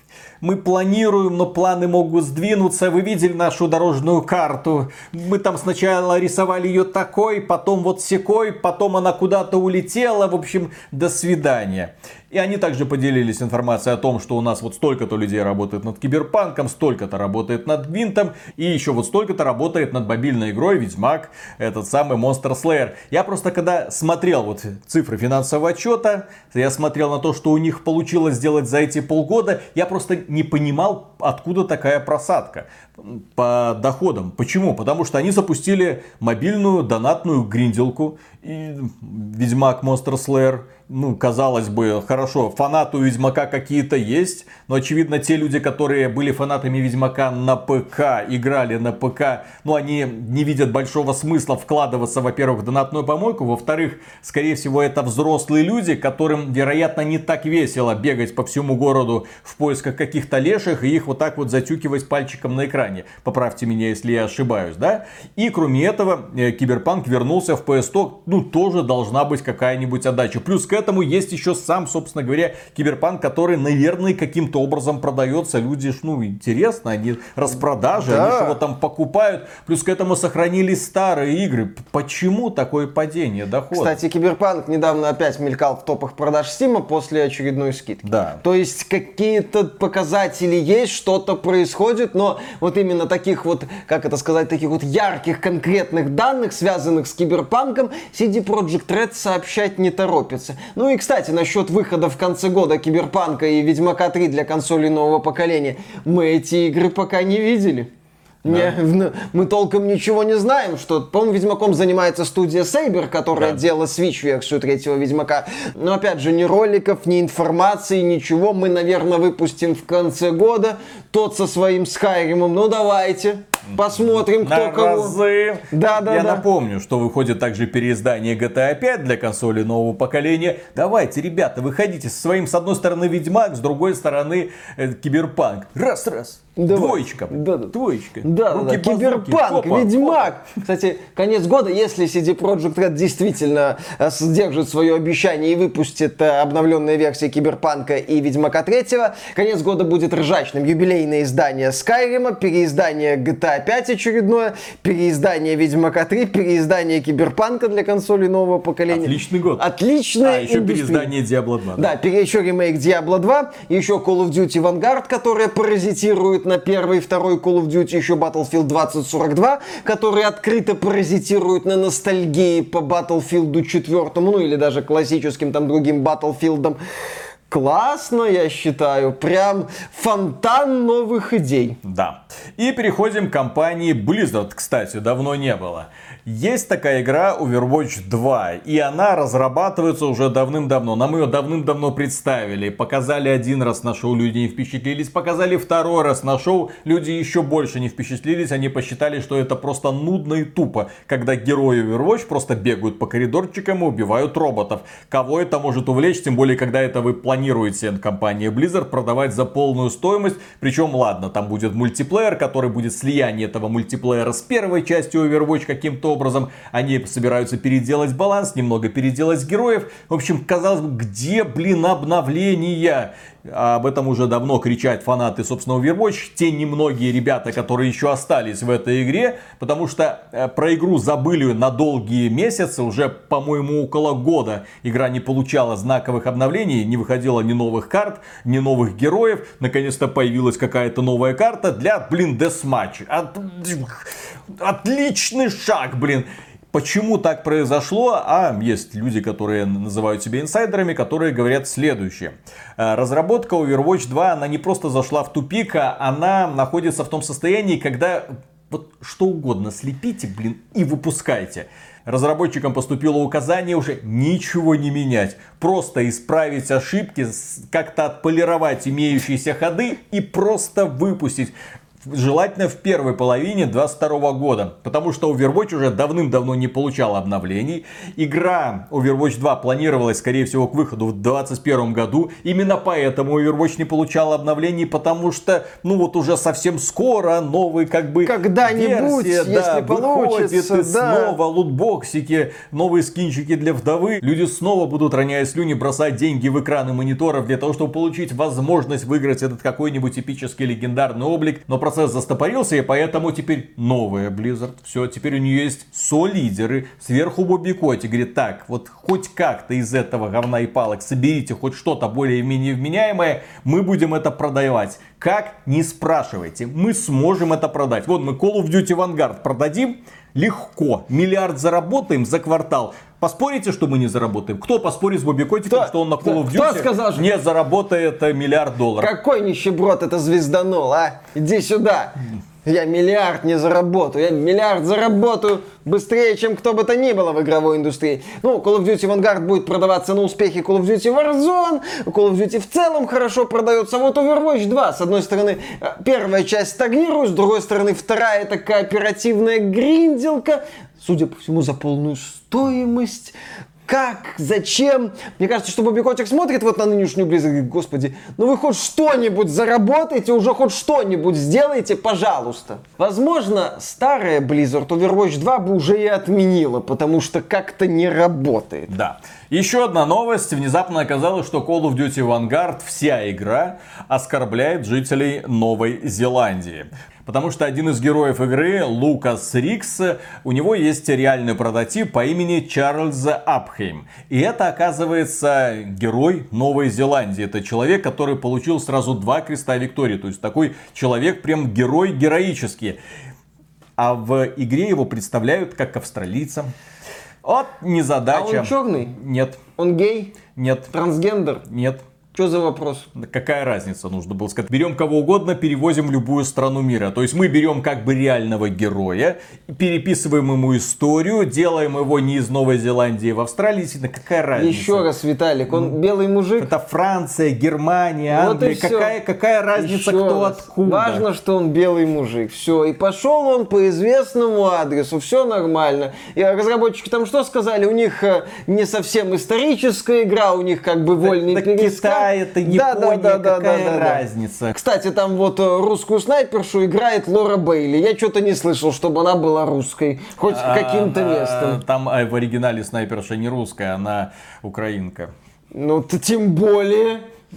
мы планируем, но планы могут сдвинуться. Вы видели нашу дорожную карту? Мы там сначала рисовали ее такой, потом вот секой, потом она куда-то улетела. В общем, до свидания. И они также поделились информацией о том, что у нас вот столько-то людей работает над Киберпанком, столько-то работает над Гвинтом, и еще вот столько-то работает над мобильной игрой Ведьмак, этот самый Monster Slayer. Я просто когда смотрел вот цифры финансового отчета, я смотрел на то, что у них получилось сделать за эти полгода, я просто не понимал, откуда такая просадка по доходам. Почему? Потому что они запустили мобильную донатную гринделку, и Ведьмак Monster Slayer. Ну, казалось бы, хорошо, фанаты у Ведьмака какие-то есть, но, очевидно, те люди, которые были фанатами Ведьмака на ПК, играли на ПК, ну, они не видят большого смысла вкладываться, во-первых, в донатную помойку, во-вторых, скорее всего, это взрослые люди, которым, вероятно, не так весело бегать по всему городу в поисках каких-то леших и их вот так вот затюкивать пальчиком на экране. Поправьте меня, если я ошибаюсь, да? И, кроме этого, Киберпанк вернулся в пи эс Store, ну, тоже должна быть какая-нибудь отдача. Плюс к этому есть еще сам, собственно говоря, Киберпанк, который, наверное, каким-то образом продается. Люди, ну, интересно, они распродажи, да. Они что-то там покупают. Плюс к этому сохранились старые игры. Почему такое падение дохода? Кстати, Киберпанк недавно опять мелькал в топах продаж Стима после очередной скидки. Да. То есть какие-то показатели есть, что-то происходит, но вот именно таких вот, как это сказать, таких вот ярких конкретных данных, связанных с Киберпанком, си ди Projekt Red сообщать не торопится. Ну и, кстати, насчет выхода в конце года Киберпанка и Ведьмака три для консолей нового поколения. Мы эти игры пока не видели. Да. Не, мы толком ничего не знаем, что, по-моему, Ведьмаком занимается студия Saber, которая да. делала Switch-версию третьего Ведьмака. Но, опять же, ни роликов, ни информации, ничего. Мы, наверное, выпустим в конце года. Тот со своим Скайримом. Ну, давайте. Посмотрим, кто на кого. разы. Да, да, Я да. напомню, что выходит также переиздание джи ти эй пять для консолей нового поколения. Давайте, ребята, выходите со своим, с одной стороны, Ведьмак, с другой стороны, э, Киберпанк. Раз-раз. Давай. Двоечка. Да, да. Двоечка. Да, да, да. Киберпанк, опа, Ведьмак. Опа. Кстати, конец года, если си ди Projekt Red действительно сдержит свое обещание и выпустит обновленные версии Киберпанка и Ведьмака третьего, конец года будет ржачным. Юбилейное издание Скайрима, переиздание джи ти эй пять очередное, переиздание Ведьмака три, переиздание Киберпанка для консолей нового поколения. Отличный год. Отличная А, еще индустрия. переиздание Diablo два. Да, да, еще ремейк Diablo два, еще Call of Duty Vanguard, которая паразитирует на первый и второй Call of Duty, еще Battlefield двадцать сорок два, который открыто паразитирует на ностальгии по Battlefield четвертому, ну или даже классическим там другим Battlefield. Классно, я считаю. Прям фонтан новых идей. Да. И переходим к компании Blizzard, кстати, давно не было. Есть такая игра Overwatch два, и она разрабатывается уже давным-давно. Нам ее давным-давно представили. Показали один раз на шоу, люди не впечатлились. Показали второй раз на шоу, люди еще больше не впечатлились. Они посчитали, что это просто нудно и тупо, когда герои Overwatch просто бегают по коридорчикам и убивают роботов. Кого это может увлечь, тем более, когда это вы планируете, компания Blizzard, продавать за полную стоимость. Причем, ладно, там будет мультиплеер, который будет слияние этого мультиплеера с первой частью Overwatch каким-то образом. Они собираются переделать баланс, немного переделать героев. В общем, казалось бы, где, блин, обновления? Об этом уже давно кричат фанаты, собственно, Overwatch. Те немногие ребята, которые еще остались в этой игре. Потому что про игру забыли на долгие месяцы. Уже, по-моему, около года игра не получала знаковых обновлений. Не выходило ни новых карт, ни новых героев. Наконец-то появилась какая-то новая карта для, блин, десматча. От... Отличный шаг, блин. Почему так произошло? А есть люди, которые называют себя инсайдерами, которые говорят следующее. Разработка Overwatch два, она не просто зашла в тупик, а она находится в том состоянии, когда вот что угодно слепите, блин, и выпускайте. Разработчикам поступило указание уже ничего не менять. Просто исправить ошибки, как-то отполировать имеющиеся ходы и просто выпустить. Желательно в первой половине двадцать второго года, потому что Overwatch уже давным-давно не получал обновлений. Игра Overwatch два планировалась, скорее всего, к выходу в двадцать первом году. Именно поэтому Overwatch не получал обновлений, потому что, ну вот уже совсем скоро новый как бы когда-нибудь, версия, если да, получится, выходит, и да. снова лутбоксики, новые скинчики для вдовы. Люди снова будут, роняя слюни, бросать деньги в экраны мониторов для того, чтобы получить возможность выиграть этот какой-нибудь эпический легендарный облик. Но процесс застопорился, и поэтому теперь новая Blizzard. Все, теперь у нее есть со-лидеры. Сверху Бобби Котти говорит: так, вот хоть как-то из этого говна и палок соберите хоть что-то более-менее вменяемое, мы будем это продавать. Как? Не спрашивайте. Мы сможем это продать. Вот мы Call of Duty Vanguard продадим легко. Миллиард заработаем за квартал. Поспорите, что мы не заработаем? Кто поспорит с Бобби Котиком, Кто? что он на Call of Кто Duty сказал, что- не заработает э, миллиард долларов? Какой нищеброд это звезданул, а? Иди сюда. Я миллиард не заработаю. Я миллиард заработаю быстрее, чем кто бы то ни было в игровой индустрии. Ну, Call of Duty Vanguard будет продаваться на успехе Call of Duty Warzone. Call of Duty в целом хорошо продается. Вот Overwatch два. С одной стороны, первая часть стагнирует, с другой стороны, вторая это кооперативная гринделка. Судя по всему, за полную стоимость. Как? Зачем? Мне кажется, что Бобби Котик смотрит вот на нынешнюю Blizzard и говорит: господи, ну вы хоть что-нибудь заработаете, уже хоть что-нибудь сделайте, пожалуйста. Возможно, старая Blizzard Overwatch два бы уже и отменила, потому что как-то не работает. Да. Еще одна новость. Внезапно оказалось, что Call of Duty Vanguard, вся игра, оскорбляет жителей Новой Зеландии. Потому что один из героев игры, Лукас Рикс, у него есть реальный прототип по имени Чарльз Апхейм. И это, оказывается, герой Новой Зеландии. Это человек, который получил сразу два креста Виктории. То есть такой человек прям герой героический. А в игре его представляют как австралийца. Вот незадача. А он черный? Нет. Он гей? Нет. Трансгендер? Нет. Что за вопрос? Да какая разница, нужно было сказать. Берем кого угодно, перевозим в любую страну мира. То есть мы берем как бы реального героя, переписываем ему историю, делаем его не из Новой Зеландии в Австралии. Действительно, какая разница? Еще раз, Виталик, он белый мужик. Это Франция, Германия, Вот Англия. и всё. Какая, какая разница, Еще кто раз. откуда? Важно, что он белый мужик. Все. И пошел он по известному адресу. Все нормально. И разработчики там что сказали? У них э, не совсем историческая игра, у них как бы вольный Да пересказ. Китай, это Япония, Да, да, да, какая да, да, да. разница? Кстати, там вот э, русскую снайпершу играет Лора Бейли. Я что-то не слышал, чтобы она была русской. Хоть А, каким-то а, местом. Там а, в оригинале снайперша не русская, она украинка. Ну, ты тем более.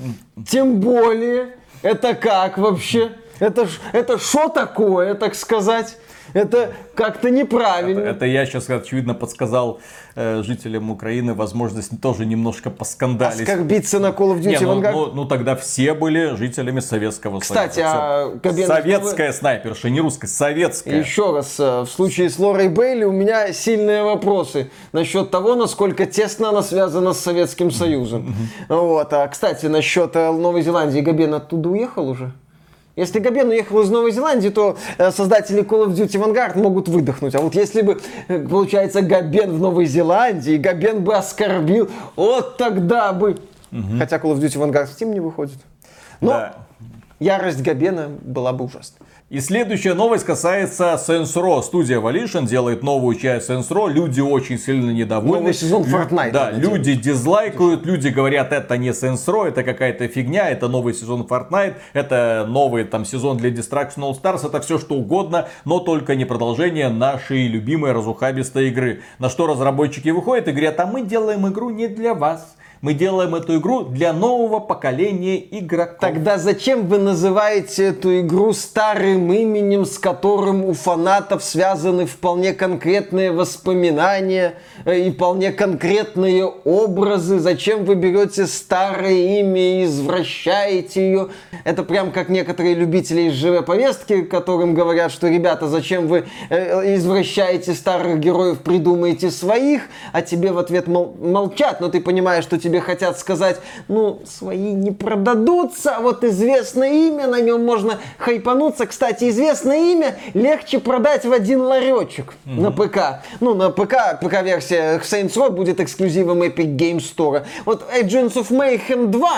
Тем более. Это как вообще? Это ж- это что такое, так сказать? Это как-то неправильно. Это, это я сейчас, очевидно, подсказал э, жителям Украины возможность тоже немножко поскандалить. Оскорбиться на Call of Duty Не, ну, Vanguard. ну, ну тогда все были жителями Советского Кстати, Союза. а Всё. Габенов Советская снайперша, не русская, советская. Еще раз, э, в случае с Лорой Бейли у меня сильные вопросы насчет того, насколько тесно она связана с Советским Союзом. Вот. А, кстати, насчет э, Новой Зеландии. Габен оттуда уехал уже? Если Габен уехал из Новой Зеландии, то э, создатели Call of Duty Vanguard могут выдохнуть. А вот если бы, э, получается, Габен в Новой Зеландии, Габен бы оскорбил, вот тогда бы... Хотя Call of Duty Vanguard в Steam не выходит. Но Да. ярость Габена была бы ужасна. И следующая новость касается Saints Row. Студия Volition делает новую часть Saints Row. Люди очень сильно недовольны. Новый сезон Fortnite. Да, она люди делает. дизлайкают, люди говорят, это не Saints Row, это какая-то фигня, это новый сезон Fortnite, это новый там сезон для Destruction All Stars, это все что угодно, но только не продолжение нашей любимой разухабистой игры. На что разработчики выходят и говорят: а мы делаем игру не для вас. Мы делаем эту игру для нового поколения игроков. Тогда зачем вы называете эту игру старым именем, с которым у фанатов связаны вполне конкретные воспоминания э, и вполне конкретные образы? Зачем вы берете старое имя и извращаете ее? Это прям как некоторые любители из ЖВ-повестки, которым говорят, что, ребята, зачем вы э, извращаете старых героев, придумаете своих, а тебе в ответ мол- молчат, но ты понимаешь, что тебе хотят сказать: ну, свои не продадутся, а вот известное имя, на нем можно хайпануться. Кстати, известное имя легче продать в один ларечек mm-hmm. на ПК. Ну, на ПК, ПК-версия Saints Row будет эксклюзивом Epic Games Store. Вот Agents of Mayhem два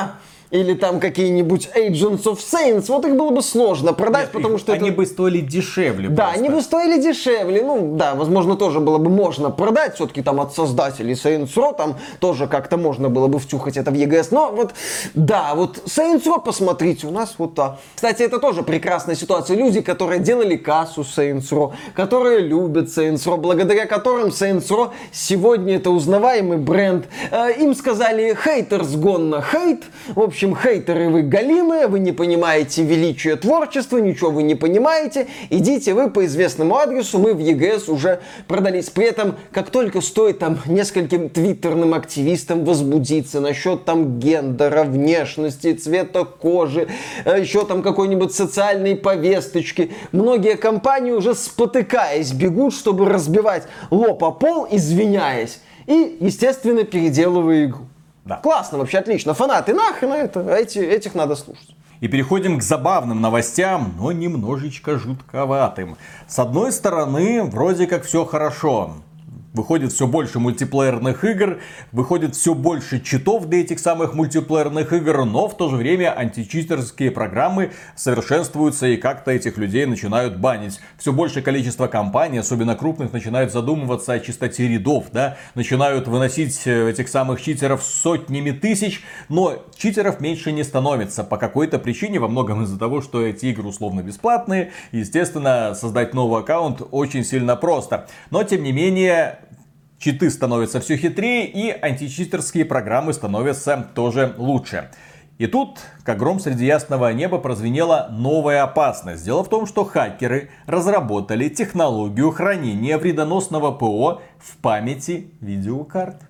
или там какие-нибудь Agents of Saints, вот их было бы сложно продать, Нет, потому их, что они это... бы стоили дешевле. Да, просто. они бы стоили дешевле, ну да, возможно, тоже было бы можно продать, все-таки там от создателей Saints Row, там тоже как-то можно было бы втюхать это в и джи эс, но вот, да, вот Saints Row, посмотрите, у нас вот так. Кстати, это тоже прекрасная ситуация, люди, которые делали кассу Saints Row, которые любят Saints Row, благодаря которым Saints Row сегодня это узнаваемый бренд, э, им сказали haters gonna hate, в общем, хейтеры вы галимые, вы не понимаете величие творчества, ничего вы не понимаете, идите вы по известному адресу, мы в и джи эс уже продались. При этом, как только стоит там нескольким твиттерным активистам возбудиться насчет там гендера, внешности, цвета кожи, еще там какой-нибудь социальной повесточки, многие компании уже спотыкаясь бегут, чтобы разбивать лоб о пол, извиняясь, и, естественно, переделывая игру. Да. Классно, вообще отлично. Фанаты нахрен это, эти, этих надо слушать. И переходим к забавным новостям, но немножечко жутковатым. С одной стороны, вроде как все хорошо. Выходит все больше мультиплеерных игр, выходит все больше читов для этих самых мультиплеерных игр, но в то же время античитерские программы совершенствуются и как-то этих людей начинают банить. Все большее количество компаний, особенно крупных, начинают задумываться о чистоте рядов, да, начинают выносить этих самых читеров сотнями тысяч, но читеров меньше не становится по какой-то причине, во многом из-за того, что эти игры условно бесплатные. Естественно, создать новый аккаунт очень сильно просто. Но, тем не менее, читы становятся все хитрее, и античитерские программы становятся тоже лучше. И тут, как гром среди ясного неба, прозвенела новая опасность. Дело в том, что хакеры разработали технологию хранения вредоносного ПО в памяти видеокарт.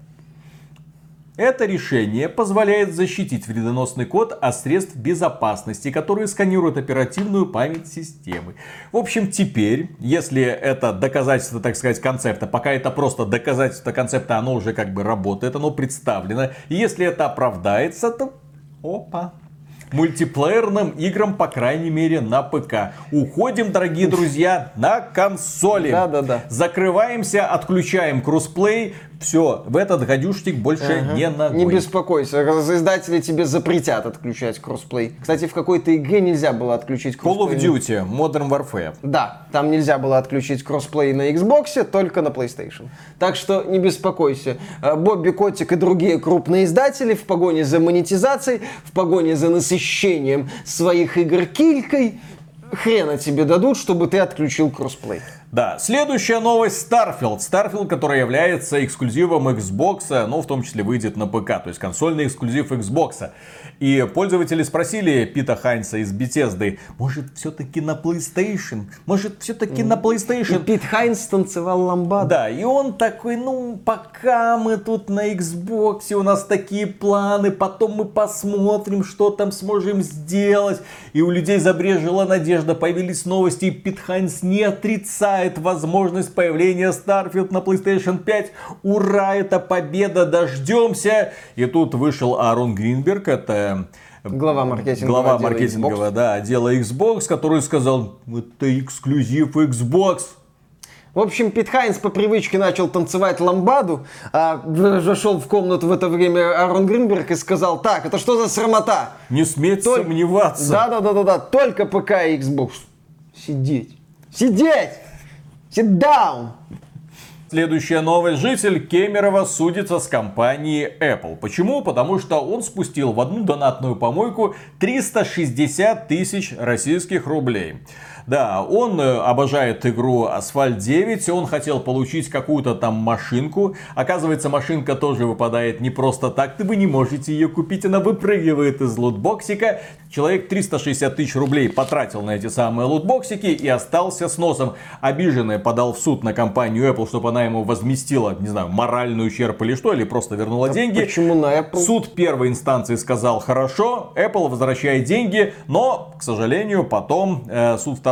Это решение позволяет защитить вредоносный код от средств безопасности, которые сканируют оперативную память системы. В общем, теперь, если это доказательство, так сказать, концепта, пока это просто доказательство концепта, оно уже как бы работает, оно представлено. И если это оправдается, то опа. Мультиплеерным играм, по крайней мере, на ПК. Уходим, дорогие друзья, на консоли. Да-да-да. Закрываемся, отключаем кроссплей. Все, в этот гадюшник больше ага. не ногой. Не беспокойся, издатели тебе запретят отключать кроссплей. Кстати, в какой-то игре нельзя было отключить кроссплей. Call of Duty, Modern Warfare. Да, там нельзя было отключить кроссплей на Xbox, только на PlayStation. Так что не беспокойся. Бобби Котик и другие крупные издатели в погоне за монетизацией, в погоне за насыщением своих игр килькой, хрена тебе дадут, чтобы ты отключил кроссплей. Да, следующая новость Starfield. Starfield, который является эксклюзивом Xbox, но в том числе выйдет на ПК, то есть консольный эксклюзив Xbox. И пользователи спросили Пита Хайнса из Bethesda, может все-таки на PlayStation? Может все-таки mm. на PlayStation? И Пит Хайнс танцевал ламбаду. Да, и он такой, ну пока мы тут на Xbox, у нас такие планы, потом мы посмотрим, что там сможем сделать. И у людей забрежила надежда, появились новости, и Пит Хайнс не отрицает возможность появления Starfield на PlayStation пять. Ура, это победа, дождемся. И тут вышел Аарон Гринберг, это глава маркетингового, глава отдела, маркетингового Xbox. Да, отдела Xbox, который сказал, это эксклюзив Xbox. В общем, Пит Хайнс по привычке начал танцевать ламбаду, а зашел в комнату в это время Аарон Гринберг и сказал, так, это что за срамота? Не сметь Толь... сомневаться. Да-да-да-да, только ПК и Xbox. Сидеть. Сидеть! Sit down! Следующая новость. Житель Кемерово судится с компанией Apple. Почему? Потому что он спустил в одну донатную помойку триста шестьдесят тысяч российских рублей. Да, он обожает игру Асфальт девять, он хотел получить какую-то там машинку. Оказывается, машинка тоже выпадает не просто так, вы не можете ее купить, она выпрыгивает из лутбоксика. Человек триста шестьдесят тысяч рублей потратил на эти самые лутбоксики и остался с носом. Обиженный подал в суд на компанию Apple, чтобы она ему возместила, не знаю, моральный ущерб или что, или просто вернула а деньги. Почему на Apple? Суд первой инстанции сказал, хорошо, Apple возвращает деньги, но, к сожалению, потом э, суд второй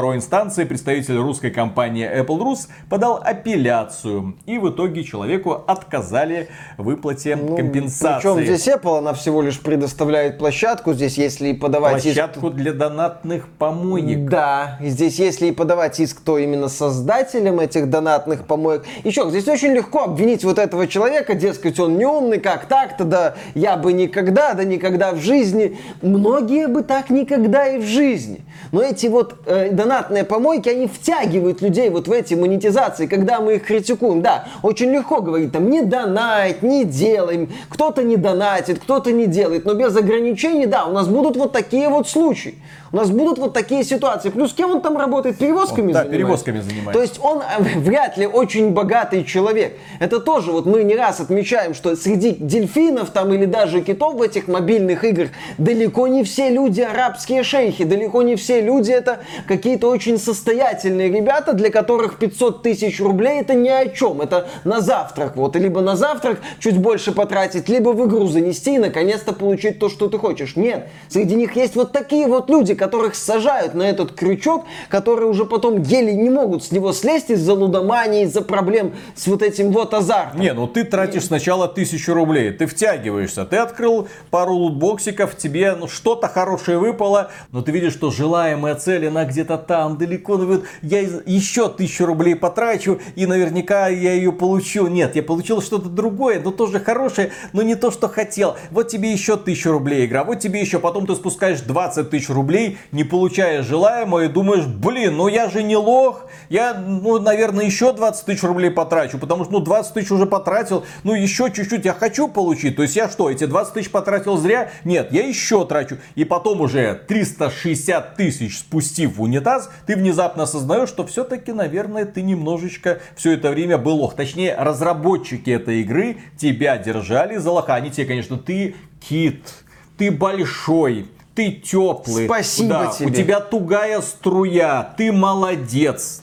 второй инстанции представитель русской компании Apple Rus подал апелляцию. И в итоге человеку отказали в выплате ну, компенсации. Причем здесь Apple, она всего лишь предоставляет площадку. Здесь если подавать Площадку иск... для донатных помоек. Да, и здесь если подавать иск, то именно создателям этих донатных помоек. Еще, здесь очень легко обвинить вот этого человека, дескать, он не умный, как так-то, да я бы никогда, да никогда в жизни. Многие бы так никогда и в жизни. Но эти вот э, донатные помойки, они втягивают людей вот в эти монетизации, когда мы их критикуем. Да, очень легко говорить, там, не донать, не делаем. Кто-то не донатит, кто-то не делает. Но без ограничений, да, у нас будут вот такие вот случаи. У нас будут вот такие ситуации. Плюс кем он там работает? Перевозками он, да, занимается? перевозками занимается. То есть он вряд ли очень богатый человек. Это тоже вот мы не раз отмечаем, что среди дельфинов там или даже китов в этих мобильных играх далеко не все люди арабские шейхи, далеко не все люди это какие-то очень состоятельные ребята, для которых пятьсот тысяч рублей это ни о чем. Это на завтрак вот. Либо на завтрак чуть больше потратить, либо в игру занести и наконец-то получить то, что ты хочешь. Нет. Среди них есть вот такие вот люди, которых сажают на этот крючок, которые уже потом еле не могут с него слезть из-за лудомании, из-за проблем с вот этим вот азартом. Не, ну ты тратишь сначала тысячу рублей, ты втягиваешься, ты открыл пару лутбоксиков, тебе ну что-то хорошее выпало, но ты видишь, что желаемая цель, она где-то там, далеко, ну, вот, я еще тысячу рублей потрачу, и наверняка я ее получу. Нет, я получил что-то другое, но тоже хорошее, но не то, что хотел. Вот тебе еще тысячу рублей игра, вот тебе еще, потом ты спускаешь двадцать тысяч рублей, не получая желаемое, и думаешь, блин, ну я же не лох, я, ну, наверное, еще двадцать тысяч рублей потрачу, потому что, ну, двадцать тысяч уже потратил, ну, еще чуть-чуть я хочу получить, то есть я что, эти двадцать тысяч потратил зря? Нет, я еще трачу, и потом уже триста шестьдесят тысяч спустив в унитаз, ты внезапно осознаешь, что все-таки, наверное, ты немножечко все это время был лох, точнее, разработчики этой игры тебя держали за лоха, они тебе, конечно, ты кит, ты большой, ты теплый. Спасибо да, тебе. У тебя тугая струя. Ты молодец.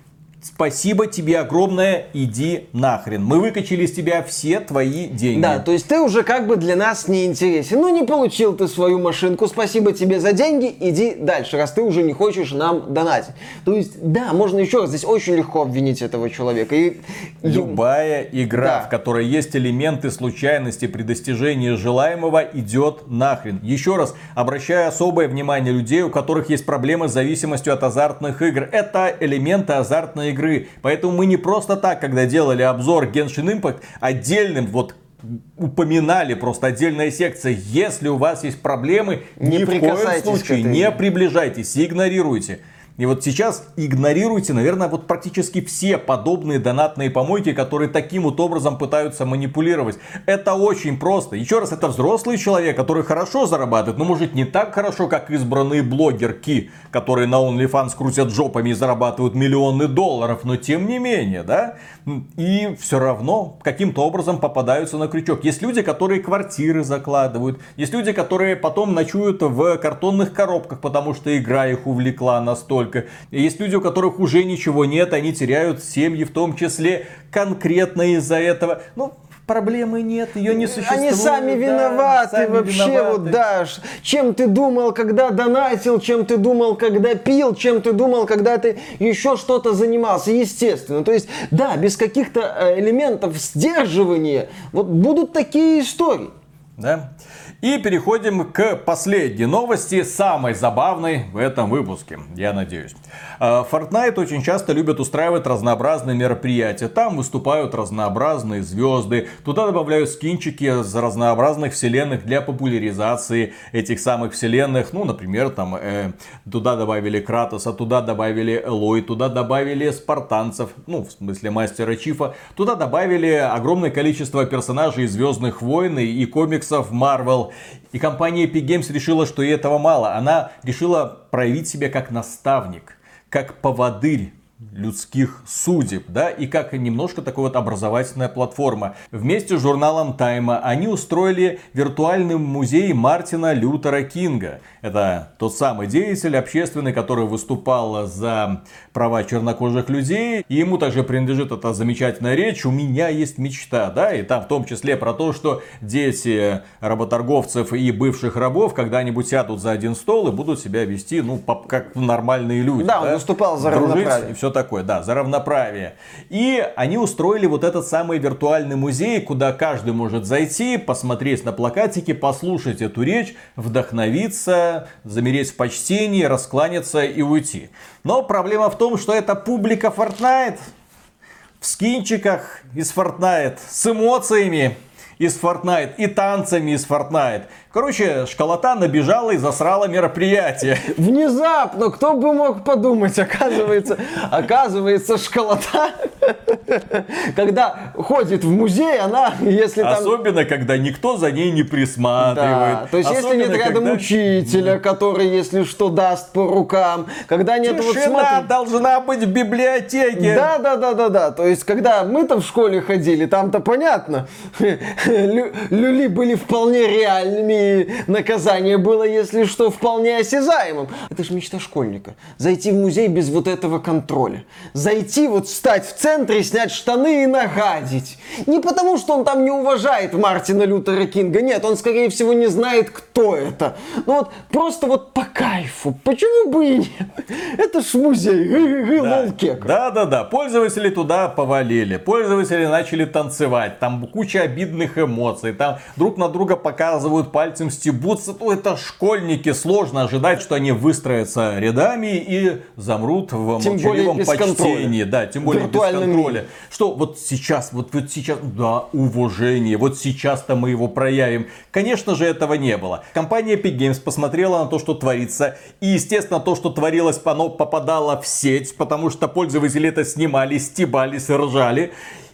Спасибо тебе огромное, иди нахрен. Мы выкачали из тебя все твои деньги. Да, то есть ты уже как бы для нас не интересен. Ну не получил ты свою машинку, спасибо тебе за деньги, иди дальше, раз ты уже не хочешь нам донатить. То есть, да, можно еще раз, здесь очень легко обвинить этого человека. И... Любая игра, да. в которой есть элементы случайности при достижении желаемого, идет нахрен. Еще раз, обращаю особое внимание людей, у которых есть проблемы с зависимостью от азартных игр. Это элементы азартной игры. Игры. Поэтому мы не просто так, когда делали обзор Genshin Impact, отдельным вот упоминали, просто отдельная секция. Если у вас есть проблемы, не ни в коем случае не приближайтесь, игнорируйте. И вот сейчас игнорируйте, наверное, вот практически все подобные донатные помойки, которые таким вот образом пытаются манипулировать. Это очень просто. Еще раз, это взрослый человек, который хорошо зарабатывает, но может не так хорошо, как избранные блогерки, которые на OnlyFans крутят жопами и зарабатывают миллионы долларов, но тем не менее, да? И все равно каким-то образом попадаются на крючок. Есть люди, которые квартиры закладывают, есть люди, которые потом ночуют в картонных коробках, потому что игра их увлекла настолько. Есть люди, у которых уже ничего нет, они теряют семьи в том числе конкретно из-за этого. Ну, проблемы нет, ее не существует. Они сами да, виноваты сами вообще, виноваты. вот да. Чем ты думал, когда донатил, чем ты думал, когда пил, чем ты думал, когда ты еще что-то занимался, естественно. То есть, да, без каких-то элементов сдерживания вот будут такие истории. Да. И переходим к последней новости, самой забавной в этом выпуске, я надеюсь. Fortnite очень часто любят устраивать разнообразные мероприятия. Там выступают разнообразные звезды, туда добавляют скинчики из разнообразных вселенных для популяризации этих самых вселенных. Ну, например, там э, туда добавили Кратоса, туда добавили Элой, туда добавили спартанцев, ну, в смысле Мастера Чифа. Туда добавили огромное количество персонажей из Звездных войн и комиксов Marvel. И компания Epic Games решила, что и этого мало. Она решила проявить себя как наставник, как поводырь людских судеб, да, и как немножко такой вот образовательная платформа. Вместе с журналом Time они устроили виртуальный музей Мартина Лютера Кинга. Это тот самый деятель общественный, который выступал за права чернокожих людей. И ему также принадлежит эта замечательная речь «У меня есть мечта», да, и там в том числе про то, что дети работорговцев и бывших рабов когда-нибудь сядут за один стол и будут себя вести, ну, как нормальные люди. Да, да? он выступал за Дружить равноправие. И все такое, да, за равноправие. И они устроили вот этот самый виртуальный музей, куда каждый может зайти, посмотреть на плакатики, послушать эту речь, вдохновиться, замереть в почтении, раскланяться и уйти. Но проблема в том, что это публика Fortnite в скинчиках из Fortnite, с эмоциями из Fortnite и танцами из Fortnite. Короче, школота набежала и засрала мероприятие. Внезапно, кто бы мог подумать, оказывается, оказывается, школота, когда ходит в музей, она, если там... Особенно, когда никто за ней не присматривает. Да, то есть, Особенно, если нет рядом когда... учителя, который, если что, даст по рукам, когда нет... Тишина вот смотри... должна быть в библиотеке. Да, да, да, да, да. То есть, когда мы-то в школе ходили, там-то понятно. Лю- люли были вполне реальными, и наказание было, если что, вполне осязаемым. Это же мечта школьника. Зайти в музей без вот этого контроля. Зайти, вот встать в центре, снять штаны и нагадить. Не потому, что он там не уважает Мартина Лютера Кинга. Нет, он, скорее всего, не знает, кто это. Ну вот, просто вот по кайфу. Почему бы и нет? Это ж музей. Лолкек. Да, да, да. Пользователи туда повалили. Пользователи начали танцевать. Там куча обидных эмоций. Там друг на друга показывают пальцем, стебутся. Ну, это школьники. Сложно ожидать, что они выстроятся рядами и замрут в Тем молчаливом более без почтении. контроля. Да, тем более без Виртуальном контроля. мире. Что вот сейчас, вот, вот сейчас, да, уважение. Вот сейчас-то мы его проявим. Конечно же, этого не было. Компания Epic Games посмотрела на то, что творится. И, естественно, то, что творилось, оно попадало в сеть. Потому что пользователи это снимали, стебались, ржали.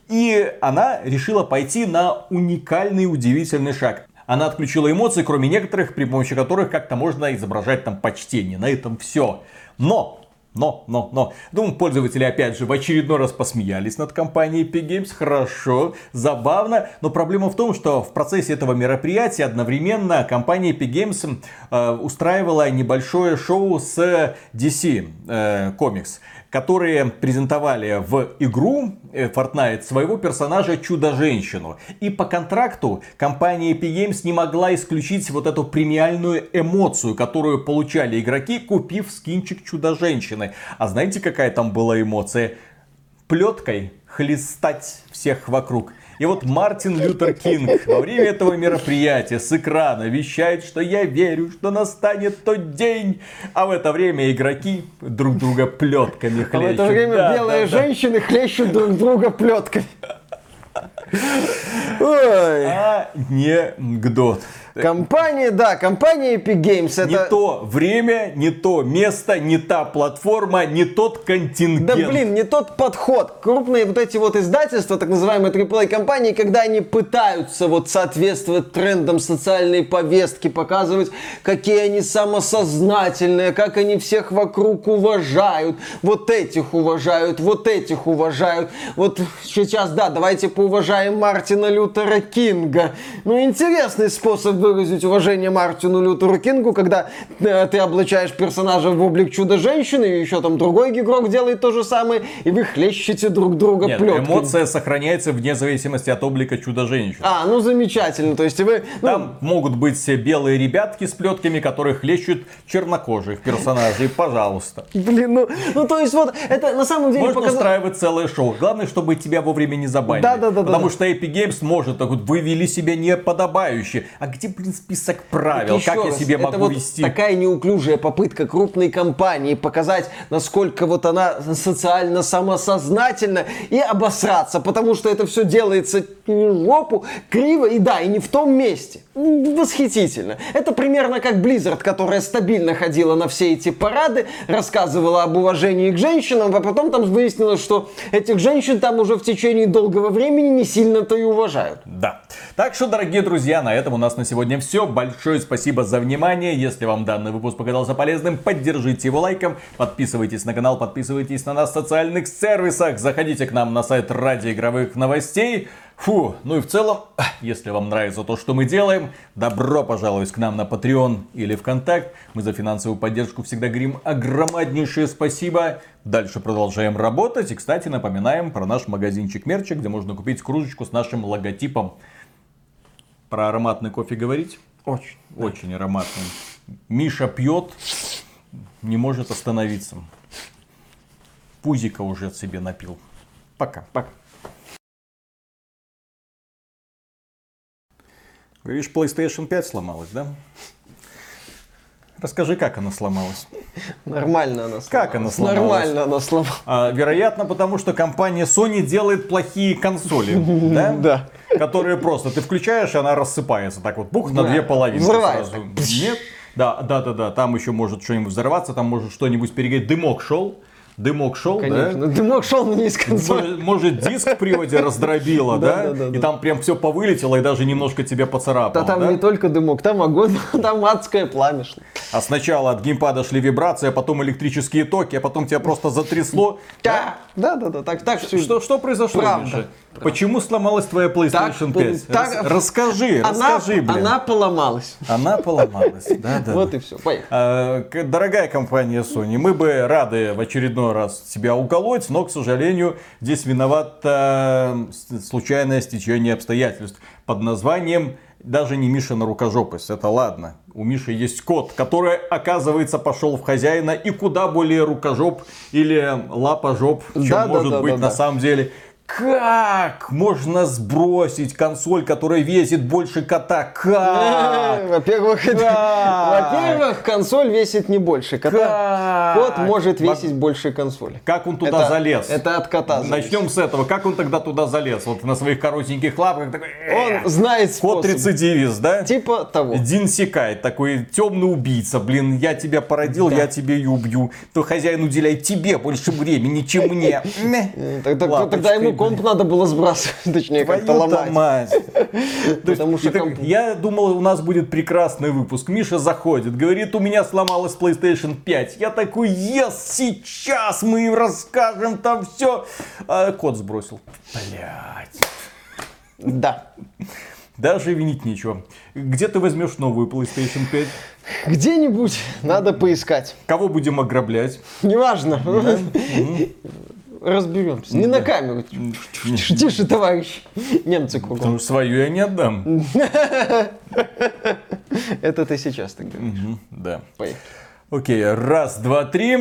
И она решила пойти на уникальный, удивительный шаг. Она отключила эмоции, кроме некоторых, при помощи которых как-то можно изображать там почтение. На этом все. Но... Но, но, но. Думаю, пользователи опять же в очередной раз посмеялись над компанией Epic Games. Хорошо, забавно. Но проблема в том, что в процессе этого мероприятия одновременно компания Epic Games э, устраивала небольшое шоу с ди си э, Comics, которые презентовали в игру э, Fortnite своего персонажа Чудо-женщину. И по контракту компания Epic Games не могла исключить вот эту премиальную эмоцию, которую получали игроки, купив скинчик Чудо-женщины. А знаете, какая там была эмоция? Плеткой хлестать всех вокруг. И вот Мартин Лютер Кинг во время этого мероприятия с экрана вещает, что я верю, что настанет тот день. А в это время игроки друг друга плетками хлещут. А в это время да, белые да, женщины да. хлещут друг друга плетками. Ой. Анекдот. Компания, да, компания Epic Games это... Не то время, не то место, не та платформа, не тот контингент. Да блин, не тот подход. Крупные вот эти вот издательства, так называемые три эй компании, когда они пытаются вот соответствовать трендам социальной повестки, показывать, какие они самосознательные, как они всех вокруг уважают, вот этих уважают, вот этих уважают. Вот сейчас, да, давайте поуважаем Мартина Лютера Кинга. Ну, интересный способ выразить уважение Мартину Лютеру Кингу, когда э, ты облачаешь персонажа в облик Чудо-женщины, и еще там другой игрок делает то же самое, и вы хлещете друг друга Нет, плетками. эмоция сохраняется вне зависимости от облика Чудо-женщины. А, ну замечательно, то есть вы... Ну... Там могут быть белые ребятки с плетками, которые хлещут чернокожих персонажей, пожалуйста. Блин, ну, ну то есть вот, это на самом деле... Можно показ... устраивать целое шоу. Главное, чтобы тебя вовремя не забанили. Да, да, да, Потому да, что Epic Games может так вот, вы вели себя неподобающе. А где, блин, список правил? Еще Как я раз, себе это могу вот вести? такая неуклюжая попытка крупной компании показать, насколько вот она социально самосознательна, и обосраться, потому что это все делается в жопу, криво и да, и не в том месте. Восхитительно. Это примерно как Blizzard, которая стабильно ходила на все эти парады, рассказывала об уважении к женщинам, а потом там выяснилось, что этих женщин там уже в течение долгого времени не сильно-то и уважают. Да. Так Так что, дорогие друзья, на этом у нас на сегодня все. Большое спасибо за внимание. Если вам данный выпуск показался полезным, поддержите его лайком. Подписывайтесь на канал, подписывайтесь на нас в социальных сервисах. Заходите к нам на сайт ради игровых новостей. Фу, ну и в целом, если вам нравится то, что мы делаем, добро пожаловать к нам на Patreon или ВКонтакт. Мы за финансовую поддержку всегда говорим огромнейшее спасибо. Дальше продолжаем работать. И, кстати, напоминаем про наш магазинчик мерча, где можно купить кружечку с нашим логотипом. Про ароматный кофе говорить? Очень. Очень да. Ароматный. Миша пьет, не может остановиться. Пузика уже себе напил. Пока. Пока. Говоришь, PlayStation пять сломалась, да? Расскажи, как она сломалась. Нормально она сломалась. Как она сломалась? Нормально она сломалась. А, вероятно, потому что компания Sony делает плохие консоли, да? Да. Которые просто ты включаешь, и она рассыпается. Так вот, бух на две половины. Взрывается. Нет? Да, да, да, да. Там еще может что-нибудь взорваться, там может что-нибудь перегореть. Дымок шел. Дымок шел, Конечно, да? дымок шел, но не из консоли. Может, диск в приводе раздробило, да? И там прям все повылетело и даже немножко тебя поцарапало. Да там не только дымок, там огонь, там адское пламя шло. А сначала от геймпада шли вибрации, а потом электрические токи, а потом тебя просто затрясло. Да, да, да, да, так, так все. Что, что произошло, Правда. Миша? Почему сломалась твоя PlayStation Так, пять? так, Рас- расскажи, она, расскажи, блин. Она поломалась. Она поломалась, да, да. Вот и все, поехали. А, к- дорогая компания Sony, мы бы рады в очередной раз тебя уколоть, но, к сожалению, здесь виновато с- случайное стечение обстоятельств под названием даже не Мишина рукожопость, это ладно. У Миши есть кот, который, оказывается, пошел в хозяина и куда более рукожоп или лапожоп, чем Да, да, может да, быть да, на да. самом деле. Как можно сбросить консоль, которая весит больше кота? Как? Во-первых, это- Как? во-первых, консоль весит не больше кота. Как? Кот может Мог- весить больше консоли. Как он туда Это- залез? Это от кота зависит. Начнем с этого. Как он тогда туда залез? Вот на своих коротеньких лапках такой... Он знает способ. Кот-рецидивист, да? Типа того. Дин Секай, такой темный убийца. Блин, я тебя породил, Да. я тебе и убью. То хозяин уделяет тебе больше времени, чем мне. Э, так- так- Лапочкой, Тогда ему блин. комп надо было сбрасывать, точнее, как-то Твою-то ломать. мать. То есть, Потому что это- комп- я думал, у нас будет прекрасный выпуск. Миша заходит, говорит, у меня сломалась PlayStation пять. Я такой, yes, сейчас мы им расскажем там все. А кот сбросил. Блять. Да. Даже винить нечего. Где ты возьмешь новую PlayStation пять? Где-нибудь надо поискать. Кого будем ограблять? Неважно. Разберемся. Не на камеру. Тише, тише, товарищ. Немцы кругом. Потому что свою я не отдам. Это ты сейчас так говоришь. Мгм, да. Поехали. Окей, раз, два, три.